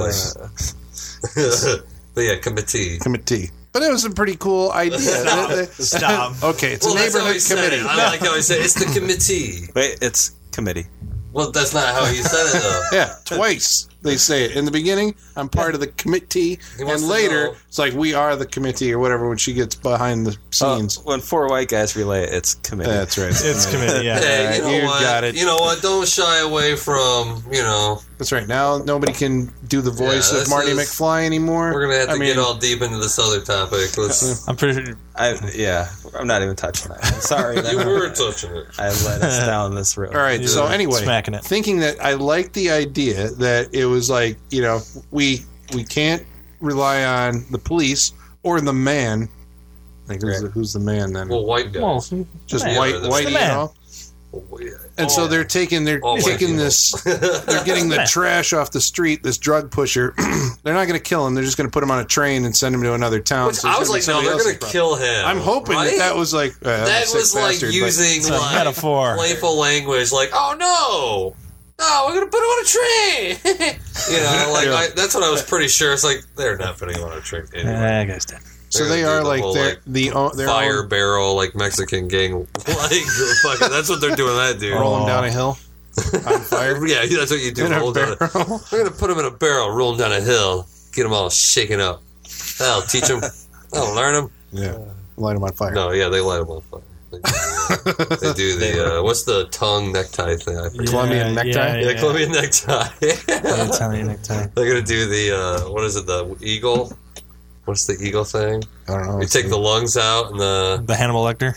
Like, but yeah, committee. Committee. But it was a pretty cool idea. Stop. They- they- Stop. Okay, it's Well, a that's how neighborhood he said committee. it. I like how he said it. It's the committee. Wait, it's committee. Well, that's not how he said it though. Yeah, twice they say it. In the beginning, I'm part of the committee, He wants and to later, know. it's like, we are the committee or whatever when she gets behind the Uh, scenes. when four white guys relay it, it's committee. That's right. It's committee, yeah. Hey, Alright, you know you what? got it. You know what? Don't shy away from, you know. That's right. Now nobody can do the voice Yeah, of this Marty is- McFly anymore. We're gonna have to I mean, get all deep into this other topic. Let's. I'm pretty sure. I, yeah, I'm not even touching that. I'm sorry. that You I- were touching it. I let us down this road. All right. So Yeah. anyway, Smacking it. thinking that I like the idea that it was like, you know, we we can't rely on the police or the man. Like who's, the, who's the man then? Well, white guys. Well, Just man. white, Yeah, the white, the you man. know. Oh, yeah. And Oh, so yeah. they're taking they're All white taking people. this they're getting the Man. trash off the street, this drug pusher. They're not going to kill him. They're just going to put him on a train and send him to another town. Which So I it's was gonna like, be no, somebody they're else's gonna problem. kill him. I'm hoping right? that that was like uh, that sick was like bastard, but- using It's a like metaphor. playful language, like, oh no, no, we're gonna put him on a train. you know, like Yeah. I, that's what I was pretty sure. It's like they're not putting him on a train anyway. Yeah, I guess that. So They're they gonna are do the like whole, they're like, the o- their fire own, barrel, like Mexican gang, like fucking. That's what they're doing. That dude. roll him down a hill on fire. Yeah, that's what you do. In a Roll down a- barrel. We're gonna put him in a barrel, roll him down a hill, get him all shaken up. That'll teach him. That'll learn him. Yeah, light him on fire. No, yeah, they light him on fire. They do the, they do the uh, what's the tongue necktie thing? I forget. Colombian Yeah, necktie? Yeah, Yeah, Colombian necktie. yeah. Italian necktie. They're gonna do the uh, what is it? The eagle. What's the eagle thing? I don't know. You take the lungs out and the The Hannibal Lecter.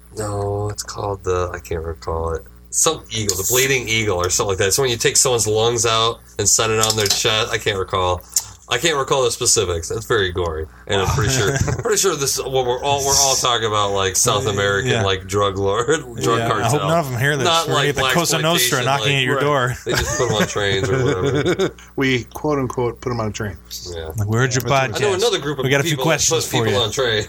no, it's called the I can't recall it. Some eagle, the bleeding eagle or something like that. So when you take someone's lungs out and set it on their chest, I can't recall. I can't recall the specifics. That's very gory, and I'm pretty sure. pretty sure this is what we're all we're all talking about, like South American, Yeah. like drug lord, drug Yeah, cartel. I hope none of them hear this. Not We're like gonna get the Cosa Nostra blaxploitation, knocking like- at your Right. door. They just put them on trains or whatever. we quote unquote put him on a train. Yeah. Like, where's your I podcast? know another group of we got a few people questions that put for people you. on train.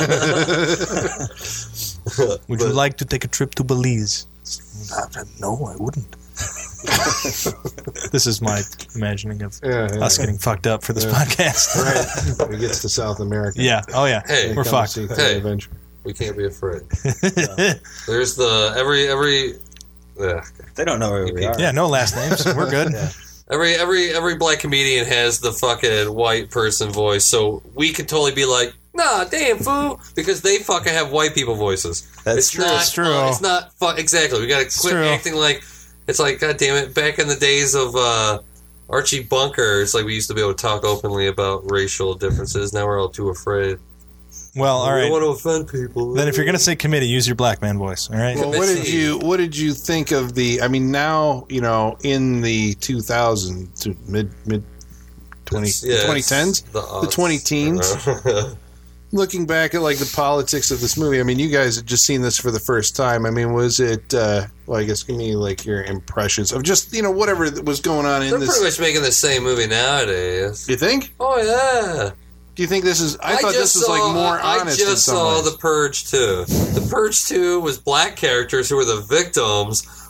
Would you like to take a trip to Belize? No, I wouldn't. This is my imagining of Yeah, yeah. us getting fucked up for this Yeah. podcast. Right. When he gets to South America. Yeah. Oh yeah. Hey, We're Come fucked. see the Hey. Avenger. We can't be afraid. There's the every every yeah, They don't know where we are. Yeah. No last names. We're good. every every every black comedian has the fucking white person voice, so we could totally be like, nah, damn fool, because they fucking have white people voices. That's it's true. Not, It's true. uh, it's not fu- exactly. We gotta quit true. acting like it's like, god damn it. Back in the days of uh, Archie Bunker, it's like we used to be able to talk openly about racial differences. Now we're all too afraid. Well, all We right. don't want to offend people. Then if you're gonna say committee, use your black man voice. All right. Well, what did Committee. you what did you think of the? I mean, now you know in the two thousand to mid mid twenty It's- yeah, twenty it's tens, the, the twenty teens. Looking back at like the politics of this movie, I mean, you guys had just seen this for the first time. I mean, was it? Uh, well, I guess give me like your impressions of just you know whatever that was going on in They're this. pretty much making the same movie nowadays. You think? Oh yeah. Do you think this is? I, thought just this was like saw- more I honest. in just some saw ways. The Purge two. The Purge two was black characters who were the victims,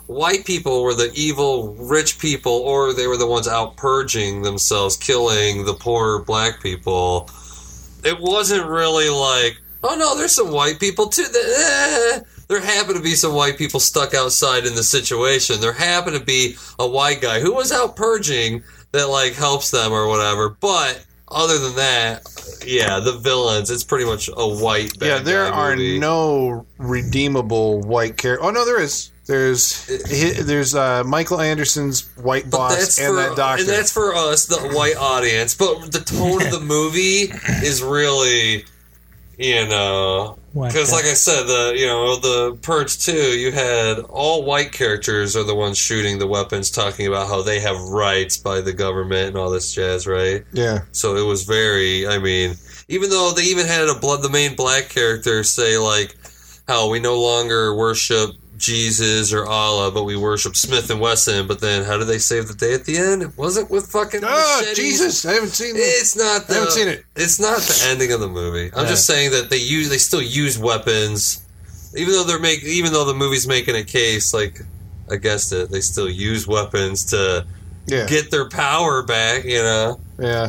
white people were the evil rich people, or they were the ones out purging themselves, killing the poor black people. It wasn't really like, oh no, there's some white people too. Eh. There happened to be some white people stuck outside in the situation. There happened to be a white guy who was out purging that like helps them or whatever. But other than that, yeah, the villains, it's pretty much a white bad Yeah, there guy are movie. no redeemable white characters. Oh no, there is. There's there's uh, Michael Anderson's white But boss that's and for, that doctor. And that's for us, the white audience. But the tone of the movie is really, you know, because like I said, the you know the Purge two, you had all white characters are the ones shooting the weapons, talking about how they have rights by the government and all this jazz, right? Yeah. So it was very. I mean, even though they even had a blood, the main black character say like how we no longer worship Jesus or Allah, but we worship Smith and Wesson. But then, how did they save the day at the end? It wasn't with fucking Oh, machetes. Jesus! I haven't seen it. It's not. The, I haven't seen it. It's not the ending of the movie. I'm Yeah. just saying that they use. They still use weapons, even though they're make. Even though the movie's making a case, like I guessed it, they still use weapons to Yeah. get their power back. You know. Yeah.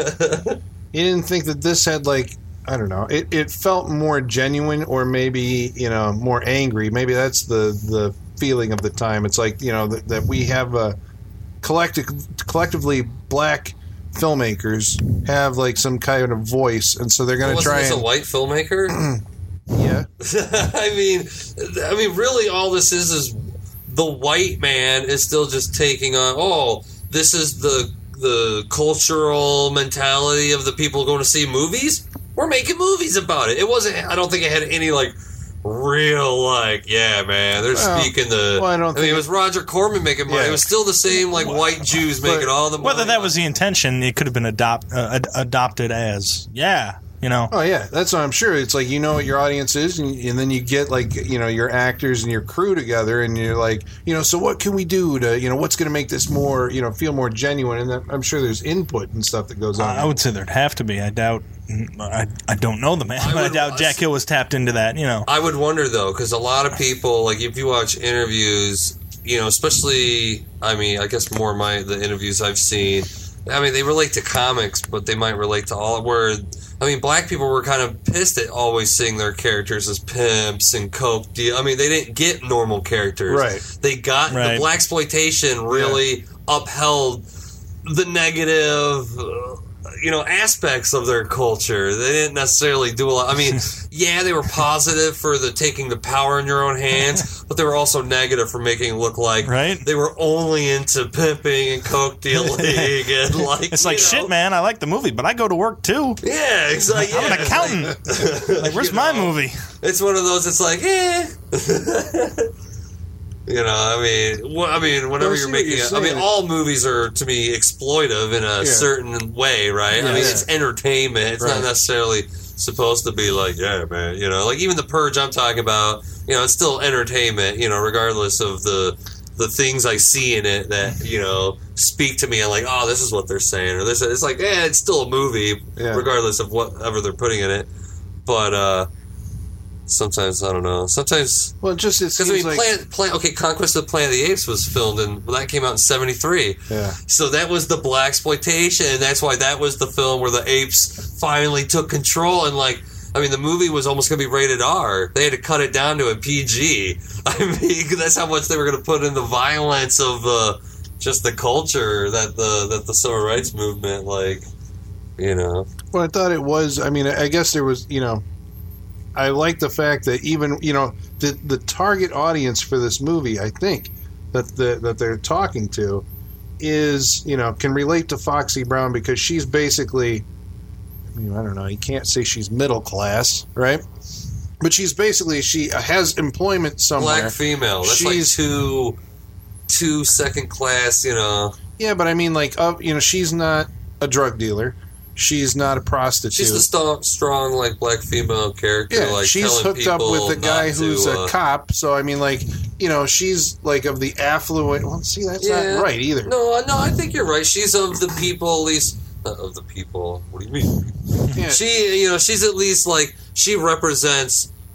You didn't think that this had like, I don't know, it, it felt more genuine, or maybe, you know, more angry. Maybe that's the, the feeling of the time. It's like, you know, that, that we have a collective, collectively black filmmakers have like some kind of voice, and so they're going to Wasn't try this and a white filmmaker? yeah. I mean, I mean, really, all this is is the white man is still just taking on. Oh, this is the the cultural mentality of the people going to see movies. We're making movies about it. It wasn't. I don't think it had any like real like. Yeah, man. They're Well, speaking the. well, I don't I mean, think it was Roger Corman making money. Yeah. It was still the same like white Jews making all the money. Whether that was the intention, it could have been adopt, uh, ad- adopted as, yeah, you know. Oh yeah, that's what I'm sure. It's like, you know what your audience is, and, and then you get like, you know, your actors and your crew together, and you're like, you know, so what can we do to, you know, what's going to make this more, you know, feel more genuine? And that, I'm sure there's input and stuff that goes on. I would say there'd have to be. I doubt. I, I don't know the man, I but I would- doubt Jack Hill was tapped into that. You know. I would wonder though, because a lot of people, like if you watch interviews, you know, especially, I mean, I guess more my the interviews I've seen, I mean, they relate to comics, but they might relate to all. Where, I mean, black people were kind of pissed at always seeing their characters as pimps and coke deal. I mean, they didn't get normal characters. Right. They got Right. the blaxploitation really upheld the negative. Uh, you know, aspects of their culture. They didn't necessarily do a lot. I mean, yeah, they were positive for the taking the power in your own hands, but they were also negative for making it look like Right. they were only into pimping and coke dealing and like. It's like, you know. shit, man, I like the movie, but I go to work too. Yeah, exactly. I'm Yeah, an accountant. Like, where's you my know. movie? It's one of those. It's like, eh. You know, I mean, wh- I mean, whenever I see you're what making, you're a, I mean, saying. all movies are to me exploitive in a Yeah. certain way, right? I Yeah. mean, Yeah. it's entertainment. It's Right. not necessarily supposed to be like, yeah, man. You know, like even the Purge I'm talking about. You know, it's still entertainment. You know, regardless of the the things I see in it that you know speak to me. I'm like, oh, this is what they're saying, or this. It's like, yeah, it's still a movie, Yeah. regardless of whatever they're putting in it. But uh sometimes I don't know. Sometimes. Well, it just it Because I seems mean, like Planet, Planet, okay, Conquest of the Planet of the Apes was filmed, and well, that came out in seventy-three. yeah. So that was the black exploitation, and that's why that was the film where the apes finally took control. And like, I mean, the movie was almost going to be rated R. They had to cut it down to a P G. I mean, that's how much they were going to put in the violence of uh, just the culture that the that the civil rights movement, like, you know. Well, I thought it was. I mean, I guess there was. You know, I like the fact that even you know the the target audience for this movie, I think that the, that they're talking to is you know can relate to Foxy Brown because she's basically. I mean, I don't know. You can't say she's middle class, right? But she's basically she has employment somewhere. Black female. That's She's- like two, two second class, you know. Yeah, but I mean, like, uh, you know, she's not a drug dealer. She's not a prostitute. She's the st- strong, like, black female character. Yeah, like, she's telling hooked up people with a guy not who's to, a uh, cop. So I mean, like, you know, she's like of the affluent. Well, see, that's Yeah. not right either. No, no, I think you're right. She's of the people, at least. Not of the people. What do you mean? Yeah. She, you know, she's at least like she represents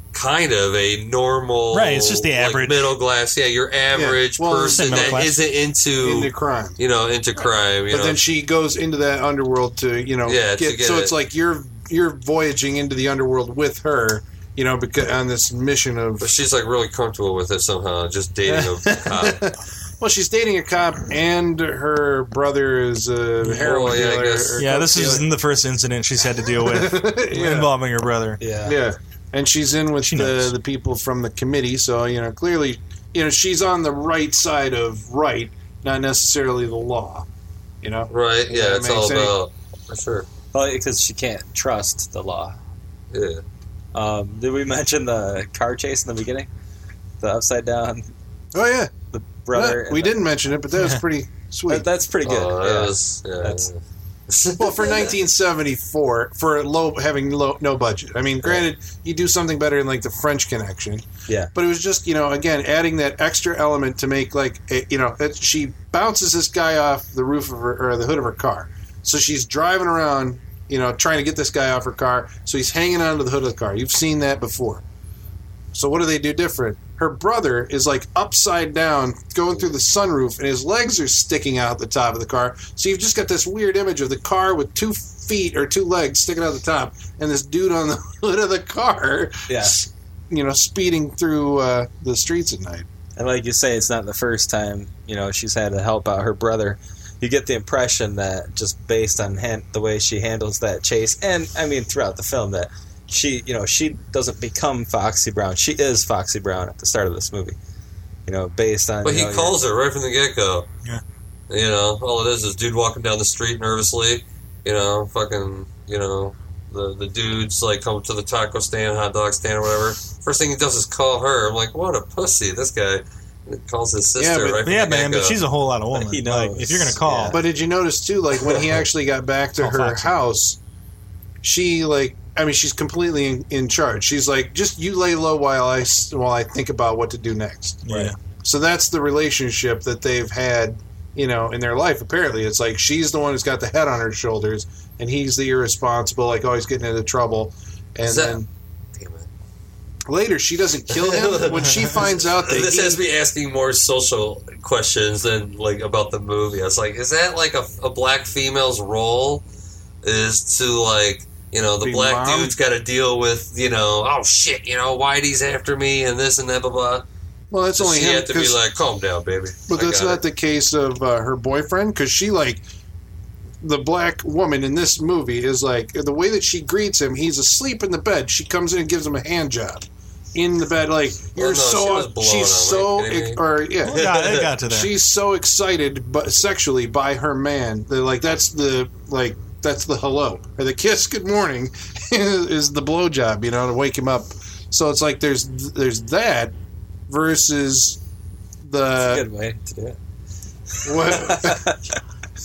kind of a normal, right? It's just the like, average middle class. Yeah, your average Yeah. Well, person that class. isn't into into crime. You know, into crime. You but know? then she goes into that underworld to you know Yeah, to get, get so it. it's like you're you're voyaging into the underworld with her. You know, because on this mission of. But she's like really comfortable with it somehow, just dating a cop. Well, she's dating a cop, and her brother is a heroin Oh, yeah, I dealer. guess. or Yeah, coke this dealer. is the first incident she's had to deal with Yeah. involving her brother. Yeah. Yeah, and she's in with She the, knows. the people from the committee, so you know clearly, you know she's on the right side of right, not necessarily the law. You know, Right? Yeah, That it's makes all any- about for sure. Well, because she can't trust the law. Yeah. Um, did we mention the car chase in the beginning? The upside down Oh yeah, the brother. Yeah, we and the- didn't mention it, but that was pretty sweet. That, that's pretty good. Oh, yeah. that was, yeah. That's- Well, for nineteen seventy-four, for low having low no budget. I mean, granted, you do something better in like the French Connection, Yeah. but it was just you know again adding that extra element to make like a, you know it, she bounces this guy off the roof of her or the hood of her car, so she's driving around you know trying to get this guy off her car, so he's hanging onto the hood of the car. You've seen that before. So what do they do different? Her brother is like upside down going through the sunroof and his legs are sticking out the top of the car. So you've just got this weird image of the car with two feet or two legs sticking out the top and this dude on the hood of the car, Yeah. you know, speeding through uh, the streets at night. And like you say, it's not the first time, you know, she's had to help out her brother. You get the impression that just based on han- the way she handles that chase, and I mean throughout the film, that she, you know, she doesn't become Foxy Brown. She is Foxy Brown at the start of this movie. You know, based on. But you he know, calls her right from the get go. Yeah. You know, all it is is dude walking down the street nervously. You know, fucking, you know, the the dudes like come to the taco stand, hot dog stand, or whatever. First thing he does is call her. I'm like, what a pussy, this guy. He calls his sister Yeah, but- right from Yeah, the man, get-go. but she's a whole lot of woman. He Like, knows. if you're gonna call, Yeah. But did you notice too, like when he actually got back to Call her Foxy. house, she like, I mean, she's completely in, in charge. She's like, just you lay low while I s- while I think about what to do next. yeah. So that's the relationship that they've had, you know, in their life. Apparently, it's like she's the one who's got the head on her shoulders, and he's the irresponsible, like always getting into trouble. And Is that- then Damn it. later, she doesn't kill him when she finds out that This he, has me asking more social questions than like about the movie. I was like, is that like a, a black female's role? Is to like, you know, the Be black mom? dude's got to deal with, you know, oh shit, you know, Whitey's after me and this and that, blah blah. well, that's Does only she him. have to be 'cause- like, calm down, baby. But I that's got not it. the case of uh, her boyfriend, because she, like, the black woman in this movie is like, the way that she greets him, he's asleep in the bed. She comes in and gives him a hand job in the bed. Like, you're no, she so, was blowing she's him, so, are you kidding me? or, yeah. It got, it got to there. She's so excited but sexually by her man. They're like, that's the, like, that's the hello. Or the kiss, good morning, is the blowjob, you know, to wake him up. So it's like there's there's that versus the... That's a good way to do it. What?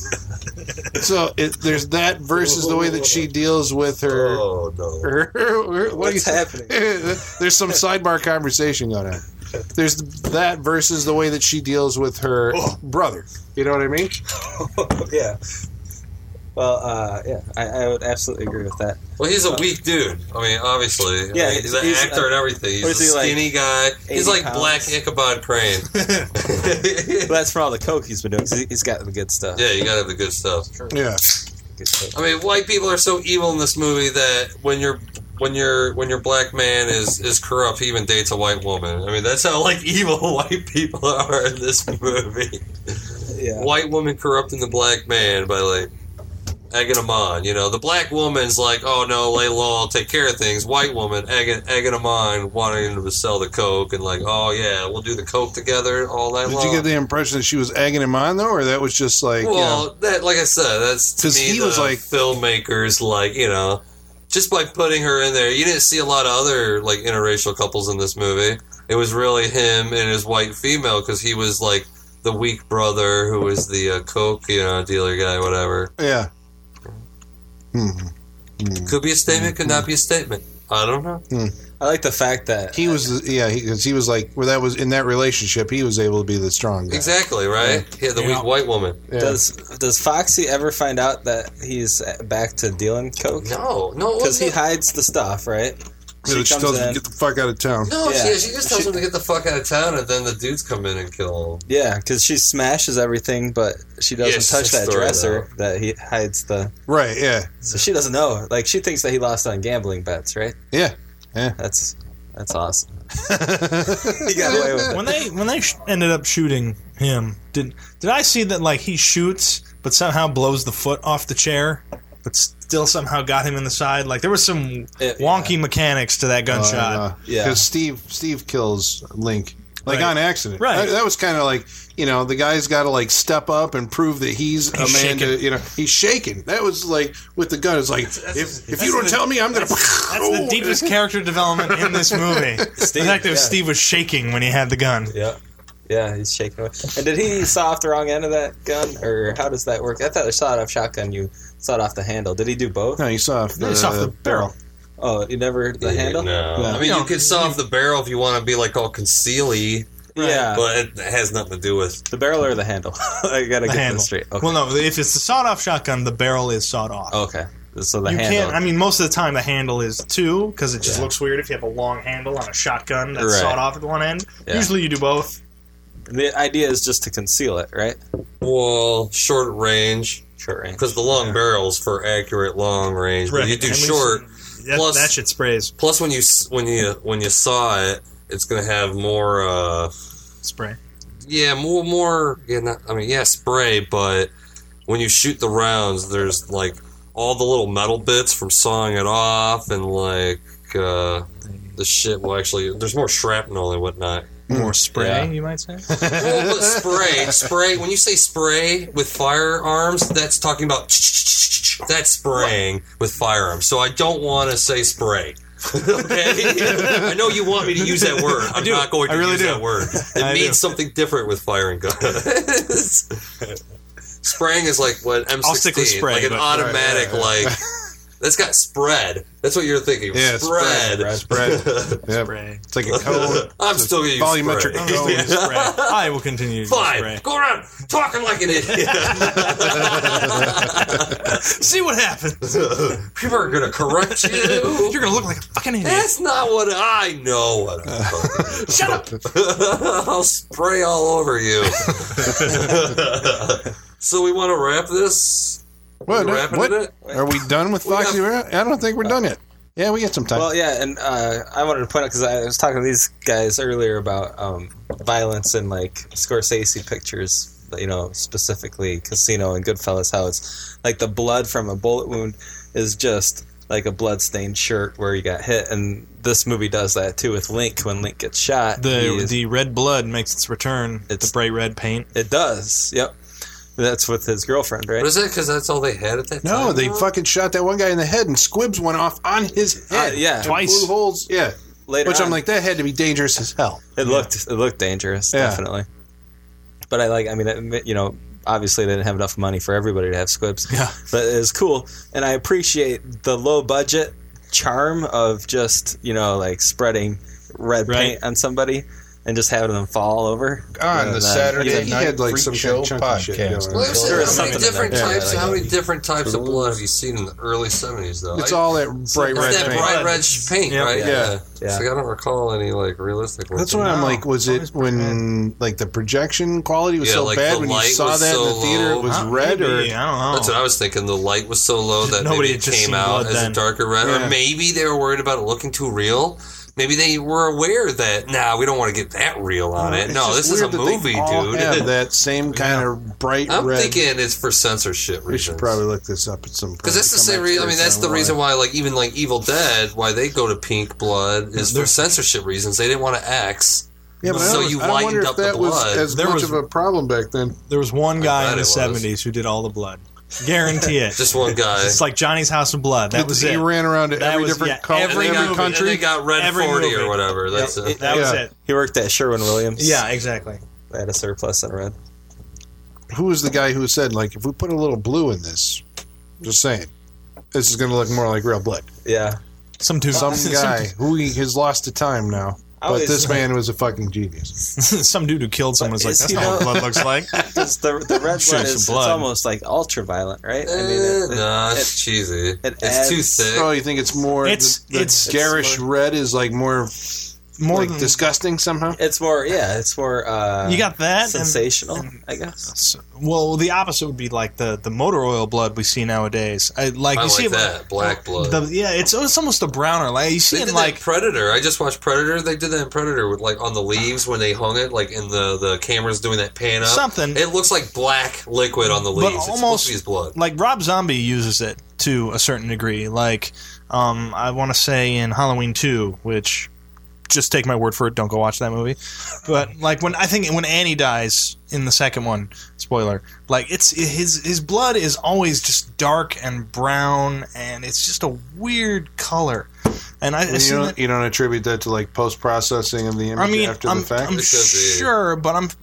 So it, there's that versus the way that she deals with her. Oh no! her- her- what What's do you- happening? There's some sidebar conversation going on. There's that versus the way that she deals with her brother. You know what I mean? Yeah. Well, uh, yeah, I, I would absolutely agree with that. Well, he's a weak dude. I mean, obviously. Yeah, I mean, he's an he's, actor uh, and everything. He's a what is he, like, skinny guy. He's eighty like Black pounds? Ichabod Crane. But that's from all the coke he's been doing. 'Cause he, he's got the good stuff. Yeah, you gotta have the good stuff. Yeah. Good stuff. I mean, white people are so evil in this movie that when you're when you're when your black man is is corrupt, he even dates a white woman. I mean, that's how like evil white people are in this movie. Yeah. White woman corrupting the black man by like egging him on. You know, the black woman's like, oh no, lay low, I'll take care of things. White woman egging egging him on, wanting him to sell the coke and like, oh yeah, we'll do the coke together all night Did long. you get the impression that she was egging him on though, or that was just like, Well, you know, that like I said, that's to 'Cause me he the was like- filmmakers like you know, just by putting her in there, you didn't see a lot of other like interracial couples in this movie. It was really him and his white female because he was like the weak brother who was the uh, coke you know dealer guy, whatever. yeah. Hmm. Could be a statement, could not be a statement. I don't know. I like the fact that He was, yeah, because he, was like, where that was in that relationship, he was able to be the strong guy. Exactly right. He had the Yeah. weak white woman. Yeah. does does Foxy ever find out that he's back to dealing coke? No, no, Because he no. hides the stuff, right? She, She she comes tells him in. to get the fuck out of town. No, Yeah. yeah. she just tells him to get the fuck out of town, and then the dudes come in and kill him. Yeah, because she smashes everything, but she doesn't Yeah, she touch just that throw it dresser out. that he hides the. Right, yeah. So she doesn't know. Like she thinks that he lost on gambling bets, right? Yeah. Yeah. That's that's awesome. He got away with it. When they when they sh- ended up shooting him, did did I see that like he shoots but somehow blows the foot off the chair, but still somehow got him in the side? Like there was some It- wonky mechanics to that gunshot. Uh, Yeah. Because Steve Steve kills Link like Right. on accident. Right. That, that was kind of like, you know, the guy's got to like step up and prove that he's, a man. shaking. To, you know, he's shaking. That was like with the gun. It's like if, if you don't tell me, I'm gonna. That's the deepest character development in this movie. Steve, the fact that yeah. Steve was shaking when he had the gun. Yeah. Yeah, he's shaking away. And did he saw off the wrong end of that gun, or how does that work? I thought the sawed-off shotgun, you sawed off the handle. Did he do both? No, you saw the, He saw off the barrel. Oh, you never the handle? No. Yeah. I mean, No. you could saw off the barrel if you want to be like all concealy, Yeah, but it has nothing to do with. the barrel or the handle? I gotta The get handle. this straight. Okay. Well, no, if it's the sawed-off shotgun, the barrel is sawed off. okay. So the you handle. can't. I mean, most of the time the handle is two because it just Yeah. looks weird if you have a long handle on a shotgun that's Right. sawed off at one end. Yeah. Usually you do both. The idea is just to conceal it, right? Well, short range, Short range. because the long barrel's for accurate long range. But you do And we- short. That, plus- that shit sprays. Plus, when you s- when you when you saw it, it's gonna have more. Uh, Spray. yeah, more more. Yeah, not, I mean, yeah, spray. But when you shoot the rounds, there's like all the little metal bits from sawing it off, and like uh, the shit. Well, actually, there's more shrapnel and whatnot. More spray, Yeah. you might say. Well, but spray, spray. When you say spray with firearms, that's talking about that's spraying with firearms. So I don't want to say spray. Okay, I know you want me to use that word. I'm do. not going to I really use do. that word. It I means do. something different with firing guns. Spraying is like what M sixteen, I'll stick with spray, like an but- automatic, right, right, like that's got spread. That's what you're thinking. Yeah, spread. spread. Yep. Spray. It's like a cone. I'm It's a still going to use volumetric spray. cone. Spray. I will continue to Fine. spray. Go around talking like an idiot. See what happens. People are going to correct you. You're gonna look like a fucking idiot. That's not what I know. What I'm talking Shut up. about. I'll spray all over you. So we want to wrap this. What? We wrapping what? it? Are we done with Foxy Rat? I don't think we're done yet. Yeah, we got some time. Well, yeah, and uh, I wanted to point out because I was talking to these guys earlier about um, violence in like Scorsese pictures, you know, specifically Casino and Goodfellas. How it's like the blood from a bullet wound is just like a blood-stained shirt where you got hit, and this movie does that too with Link. When Link gets shot, he The is- the red blood makes its return. It's- the bright red paint. it does. Yep, that's with his girlfriend, right? What is it? Because that's all they had at that time? no, they now? fucking shot that one guy in the head, and squibs went off on his head. Uh, yeah. And Twice. Blue holes. Yeah. Later Which I'm on. like, that had to be dangerous as hell. It looked it looked dangerous, Yeah. definitely. But I like. I mean, it, you know, obviously they didn't have enough money for everybody to have squibs. Yeah. But it was cool, and I appreciate the low budget charm of just you know like spreading red Right. paint on somebody and just having them fall over On And the then- Saturday Yeah, yeah, he Night had, like, Freak some Show chunky shit podcast. going on. Well, like I said, There was how many something in different there. types? Yeah, how like many different types of blood have you seen in the early seventies? Though It's I- all that bright It's red that paint. bright red paint, Yeah. right? Yeah. Yeah. Yeah. So I don't recall any like realistic. That's looking- what I'm No. like. Was it when like the projection quality was Yeah, so like, bad the when you light saw was that in so the theater? It low. was Huh? red Maybe, or I don't know. That's what I was thinking. The light was so low that Nobody maybe had it just came seen out blood as then. a darker red, Yeah. or maybe they were worried about it looking too real. Maybe they were aware that nah, we don't want to get that real on it. It's No, just this is a weird that they movie, all dude. have that same kind of bright I'm red. thinking it's for censorship reasons. we should probably look this up at some point. Because that's the Become same reason. I mean, experts that's the on reason why. why, like, even like Evil Dead, why they go to pink blood is for censorship reasons. They didn't want to X. Yeah, but I so don't- you I wonder lightened if up the that was blood. as There much was- of a problem back then. There was one guy bet in the it was. seventies who did all the blood. Guarantee it. Just one guy. It's like Johnny's House of Blood. That was he it. ran around to That every was- different yeah, country, every every, and they got, country. And they got Red Every forty movie. or whatever. That's Yep. it. That was Yeah. it. He worked at Sherwin-Williams. Yeah, exactly. They had a surplus in red. Who was the guy who said, like, if we put a little blue in this, just saying, this is going to look more like real blood? Yeah. Some dude. Some some guy dude- who he has lost to time now. But always- this man was a fucking genius. Some dude who killed someone was like, Is that's he not what know- blood looks like. Because the the red Show blood some is blood. it's almost like ultra violent, right? I mean, Eh, it, it, nah, it- it's cheesy. it It's too adds- thick. Oh, you think it's more? It's- the, the it's- garish it's red is like more, More like than disgusting somehow. it's more, yeah, it's more. Uh, you got that. and- sensational, I guess. So- well, the opposite would be like the, the motor oil blood we see nowadays. I, like I you like see it- that black blood. The, yeah, it's it's almost a browner. Like you see They in did like that in Predator. I just watched Predator. They did that in Predator with like on the leaves when they hung it, like in the the cameras doing that pan up. Something. It looks like black liquid on the but leaves. It's supposed almost to be his blood. like Rob Zombie uses it to a certain degree. Like um, I want to say in Halloween two, which just take my word for it. Don't go watch that movie. But like when I think when Annie dies in the second one, spoiler, like it's his his blood is always just dark and brown, and it's just a weird color. And I, I And you see don't that, you don't attribute that to like post processing of the image I mean, after I'm, the fact. I'm It could be. sure, but I'm.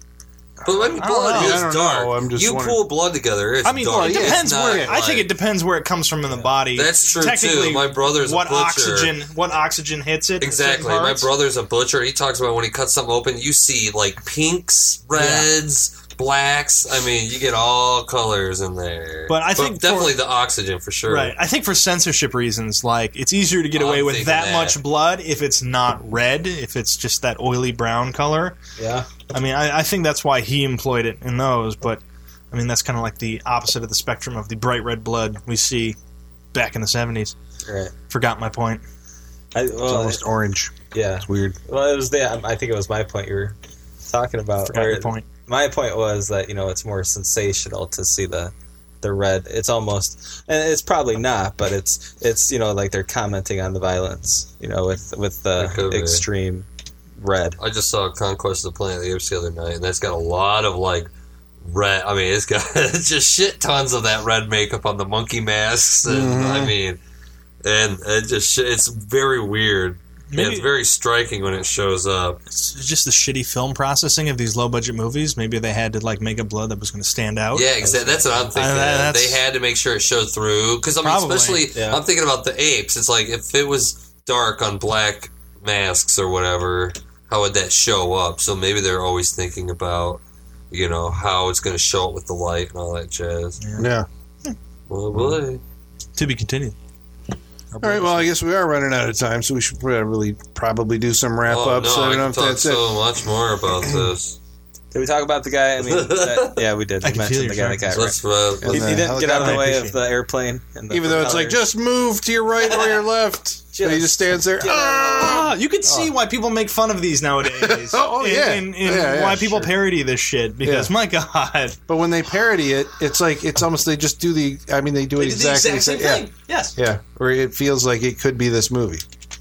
But I mean, I don't blood know. I is don't dark. know. I'm just you wondering. pull blood together. It's I mean, dark. it It's depends not where. I think like- it depends where it comes from in the body. That's true, Technically, too. My brother's a what butcher. oxygen? What oxygen hits it? in Exactly. certain My parts? brother's a butcher. He talks about when he cuts something open, you see like pinks, reds, blacks. I mean, you get all colors in there. But I think for- definitely the oxygen for sure. Right. I think for censorship reasons, like it's easier to get I'm away with thinking that, that. much blood if it's not red, if it's just that oily brown color. Yeah. I mean, I, I think that's why he employed it in those. But I mean, that's kind of like the opposite of the spectrum of the bright red blood we see back in the seventies. Right. Forgot my point. I, It's well, almost orange. yeah. It's weird. Well, it was the. I think it was my point you were talking about. Forgot where your point. My point was that you know it's more sensational to see the the red. It's almost, and it's probably not, but it's it's you know like they're commenting on the violence. You know, with with It could the be. extreme red. I just saw Conquest of the Planet of the Apes the other night, and that's got a lot of like red. I mean, it's got just shit tons of that red makeup on the monkey masks, and Mhm. I mean, and it just sh- it's very weird. Yeah, Maybe- it's very striking when it shows up. It's just the shitty film processing of these low budget movies. Maybe they had to like make a blood that was going to stand out. Yeah, exactly. That's what I'm thinking. Uh, that's- they had to make sure it showed through because I mean, Probably, especially yeah. I'm thinking about the apes. It's like if it was dark on black masks or whatever, how would that show up? So maybe they're always thinking about, you know, how it's going to show up with the light and all that jazz. Yeah. Well, boy. To be continued. All right. Well, I guess we are running out of time, so we should probably probably do some wrap Oh, ups. no, I I don't know can if talk that's so it. much more about this. Did we talk about the guy? I mean, that, yeah, we did. I We can feel mentioned the your guy that got Let's, wrecked. uh, And He, the he didn't get out of the helicopter. way I of the airplane. And the Even though it's like, propellers. just move to your right or your left. But he just stands there. Ah, you can see why people make fun of these nowadays. Oh, oh, And- yeah. and, and Yeah, yeah, why people sure. parody this shit. Because Yeah. my God, But when they parody it, it's like it's almost they just do the. I mean, they do it they did the exactly exact same yeah. thing. Yes. Yeah, where it feels like it could be this movie.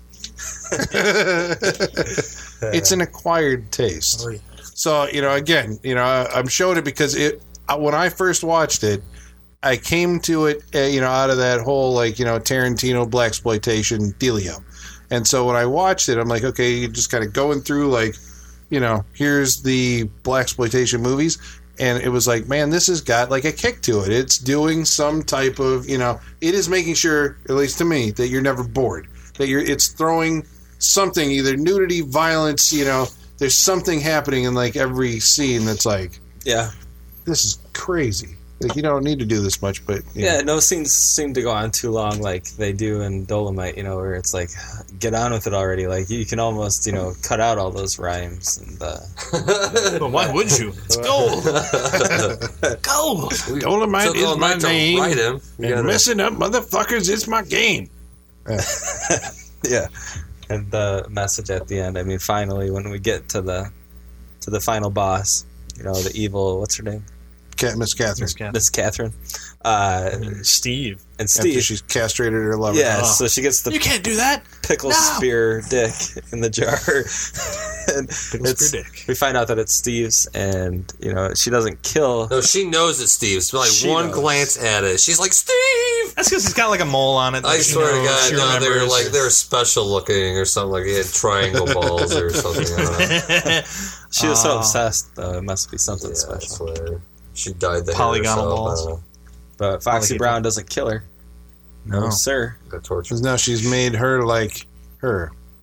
It's an acquired taste. So you know, again, you know, I, I'm showing it because it. I- When I first watched it, I came to it, uh, you know, out of that whole like you know Tarantino blaxploitation dealio, and so when I watched it, I'm like, okay, you're just kind of going through like, you know, here's the blaxploitation movies. And it was like, man, this has got like a kick to it. It's doing some type of, you know, it is making sure, at least to me, that you're never bored. That you're, it's throwing something, either nudity, violence, you know, there's something happening in like every scene that's like, yeah, this is crazy. Like you don't need to do this much, but you yeah. know. No scenes seem to go on too long, like they do in Dolomite. You know, where it's like, get on with it already. Like you can almost, you know, cut out all those rhymes and. Uh, But why would you? It's gold. Go. Dolomite Took is all my night to name. write him. You And gotta- messing up motherfuckers is my game. yeah, and the message at the end. I mean, finally, when we get to the to the final boss, you know, the evil. What's her name? Cat Miss Catherine. Miss Catherine. Miss Catherine. Uh, Steve. and After Steve. she's castrated her lover. Yeah, Oh. so she gets the You can't do that. pickle No. spear dick in the jar. And Pickle it's- spear dick. We find out that it's Steve's, and you know she doesn't kill. No, she knows it's Steve's. Like She one knows. glance at it, she's like, Steve! That's because he's got like a mole on it. that I she swear to knows, God, she no, they were remembers. like, they were special looking or something. Like he had triangle balls or something. I don't know. She was so Oh. obsessed, though. It must be something Yeah, I special. swear. She died there. Polygonal herself. balls. I don't know. But Foxy Alligator. Brown doesn't kill her. No, No. sir. Got tortured. Because now she's made her like her.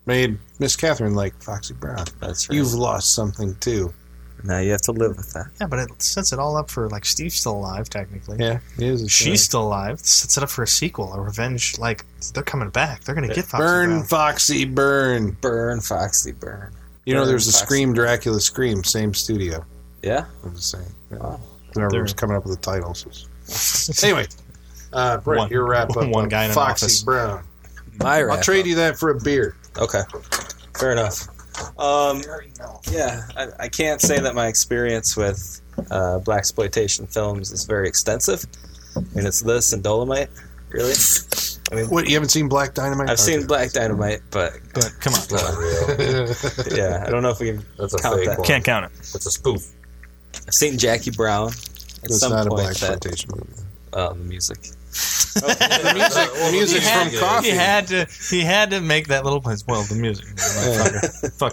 made Miss Catherine like Foxy Brown. That's right. You've lost something too. Now you have to live with that. Yeah, but it sets it all up for, like, Steve's still alive, technically. Yeah, he is. She's still alive. It sets it up for a sequel, a revenge. Like, they're coming back. They're going to get Foxy Burn, Brown. Foxy, burn. Burn, Foxy, burn. You know, Burn, there's a Foxy. Scream, Dracula, Scream, same studio. Yeah? I'm just saying. Yeah. Wow. Whoever They're- was coming up with the titles. Anyway, uh, Brett, One- your wrap up one on guy in an Foxy office. Brown. My I'll wrap trade up. you that for a beer. Okay. Fair enough. Um, yeah, I, I can't say that my experience with uh, blaxploitation films is very extensive. I mean, it's this and Dolomite, really. I mean, What, you haven't seen Black Dynamite? I've seen Black Dynamite, but But, come on. Not real. yeah, I don't know if we can That's a count fake that. one. Can't count it. It's a spoof. I've seen Jackie Brown. At It's some not a point blaxploitation movie. that, uh, the music. The music, the music's He from had, Coffee. he had to. He had to make that little place. Well, the music. Fuck.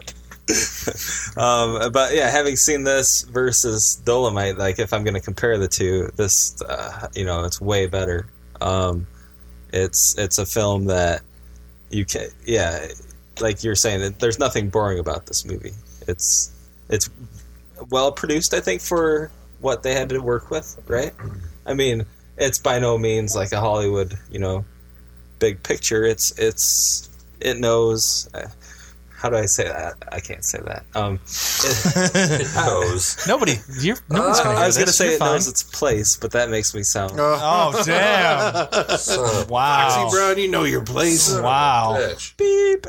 Um, but yeah, having seen this versus Dolomite, like if I'm going to compare the two, this, uh, you know, it's way better. Um, it's it's a film that you can, yeah, like you're saying, it, there's nothing boring about this movie. It's it's well produced, I think, for what they had to work with, right? I mean, it's by no means like a Hollywood, you know, big picture. It's it's it knows. Uh, How do I say that? I can't say that. Um, it, It knows. Nobody. You're, no one's gonna I hear was going to this. say You're it fine. knows its place, but that makes me sound. Oh, damn. Son of Wow. Foxy Brown, you know your place. Wow. a bitch. Beep.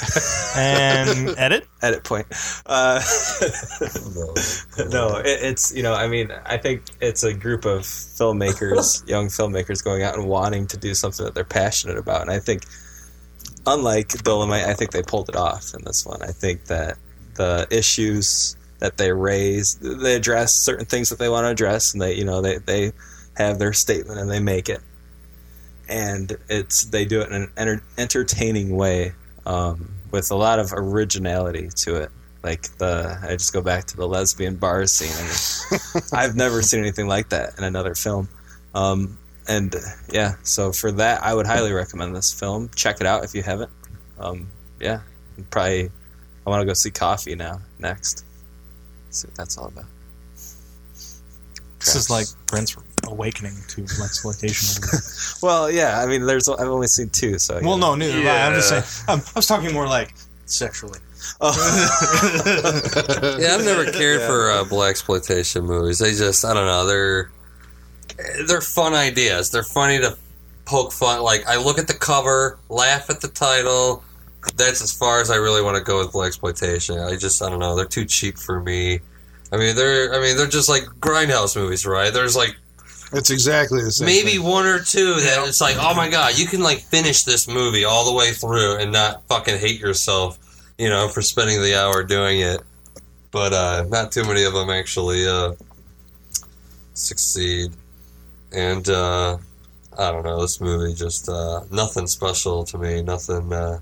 And edit? Edit point. Uh, No. no, it, it's, you know, I mean, I think it's a group of filmmakers, young filmmakers going out and wanting to do something that they're passionate about. And I think, unlike Dolomite, I think they pulled it off in this one. I think that the issues that they raise, they address certain things that they want to address, and they, you know, they, they have their statement and they make it. And it's they do it in an enter- entertaining way, um, with a lot of originality to it. Like the, I just go back to the lesbian bar scene. I mean, I've never seen anything like that in another film. Um, and yeah, so for that, I would highly recommend this film. Check it out if you haven't. Um, yeah, probably. I want to go see Coffee now next. See what that's all about. This is like Brent's awakening to blaxploitation. Well, yeah. I mean, there's. I've only seen two, so. Well, yeah. no, neither have I. I'm just Yeah. saying. I'm, I was talking more like sexually. Yeah, I've never cared for uh, blaxploitation movies. They just, I don't know, they're they're fun ideas. They're funny to poke fun. Like, I look at the cover, laugh at the title. That's as far as I really want to go with blaxploitation. I just, I don't know, they're too cheap for me. I mean, they're, I mean, they're just like grindhouse movies, right? There's like It's exactly the same. maybe thing. one or two that it's like, oh my god, you can like finish this movie all the way through and not fucking hate yourself, you know, for spending the hour doing it. But uh, not too many of them actually uh, succeed. And uh, I don't know, this movie just uh, nothing special to me. Nothing. Uh,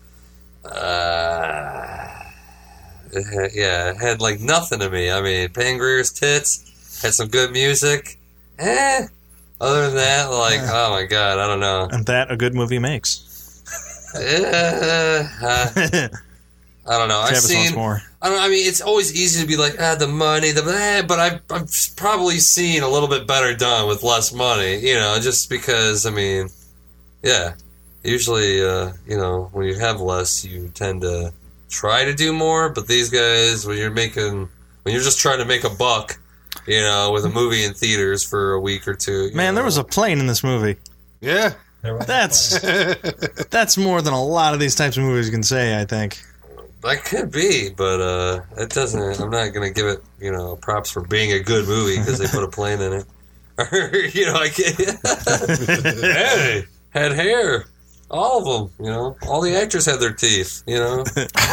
uh, it had, yeah, it had like nothing to me. I mean, Pam Grier's tits had some good music. Eh. Other than that, like, oh my god, I don't know. And that a good movie makes. Eh, uh, I don't know. I've Travis wants seen. more. I don't. I mean, it's always easy to be like, ah, the money, the eh, but I've I've probably seen a little bit better done with less money. You know, just because. I mean, yeah. Usually, uh, you know, when you have less, you tend to try to do more. But these guys, when you're making, when you're just trying to make a buck, you know, with a movie in theaters for a week or two. you Man, know. there was a plane in this movie. Yeah. That's that's more than a lot of these types of movies can say, I think. That could be, but uh, it doesn't. I'm not gonna give it, you know, props for being a good movie because they put a plane in it. Or you know, I can't. Hey, had hair, all of them. You know, all the actors had their teeth. You know.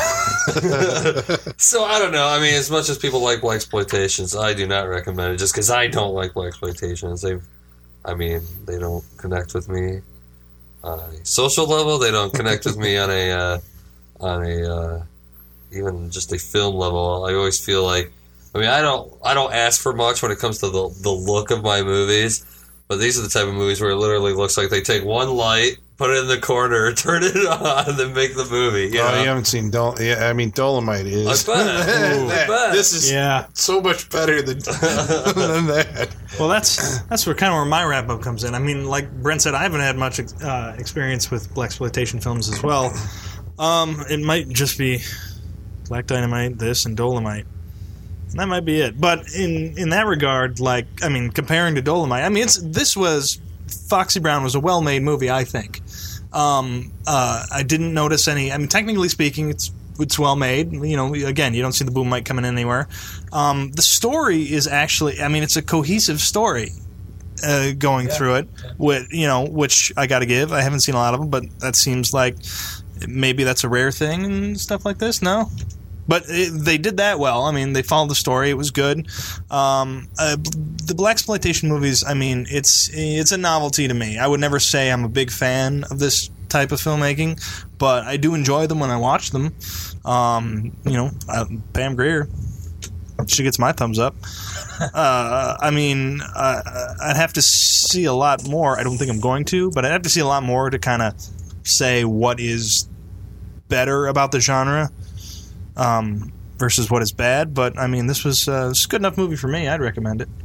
So I don't know. I mean, as much as people like blaxploitations, I do not recommend it just because I don't like blaxploitations. They, I mean, they don't connect with me on a social level. They don't connect with me on a uh, on a. Uh, even just a film level. I always feel like, I mean, I don't, I don't ask for much when it comes to the the look of my movies, But these are the type of movies where it literally looks like they take one light, put it in the corner, turn it on, and then make the movie. You oh, know? you haven't seen Dol- yeah, I mean, Dolomite is. I bet. I bet. This is Yeah. so much better than, than that. Well, that's that's where kind of where my wrap up comes in. I mean, like Brent said, I haven't had much uh, experience with blaxploitation films as well. Um, it might just be Black Dynamite, this, and Dolomite. And that might be it. But in, in that regard, like, I mean, comparing to Dolomite, I mean, it's this was, Foxy Brown was a well-made movie, I think. Um, uh, I didn't notice any, I mean, technically speaking, it's it's well-made. You know, again, you don't see the boom mic coming in anywhere. Um, the story is actually, I mean, it's a cohesive story uh, going yeah. through it, with, you know, which I got to give. I haven't seen a lot of them, but that seems like maybe that's a rare thing and stuff like this. No? But it, they did that well. I mean, they followed the story. It was good. Um, uh, the blaxploitation movies, I mean, it's it's a novelty to me. I would never say I'm a big fan of this type of filmmaking, but I do enjoy them when I watch them. Um, you know, uh, Pam Grier, she gets my thumbs up. Uh, I mean, uh, I'd have to see a lot more. I don't think I'm going to, but I'd have to see a lot more to kind of say what is better about the genre. Um, versus what is bad, but I mean, this was uh, it's a good enough movie for me. I'd recommend it.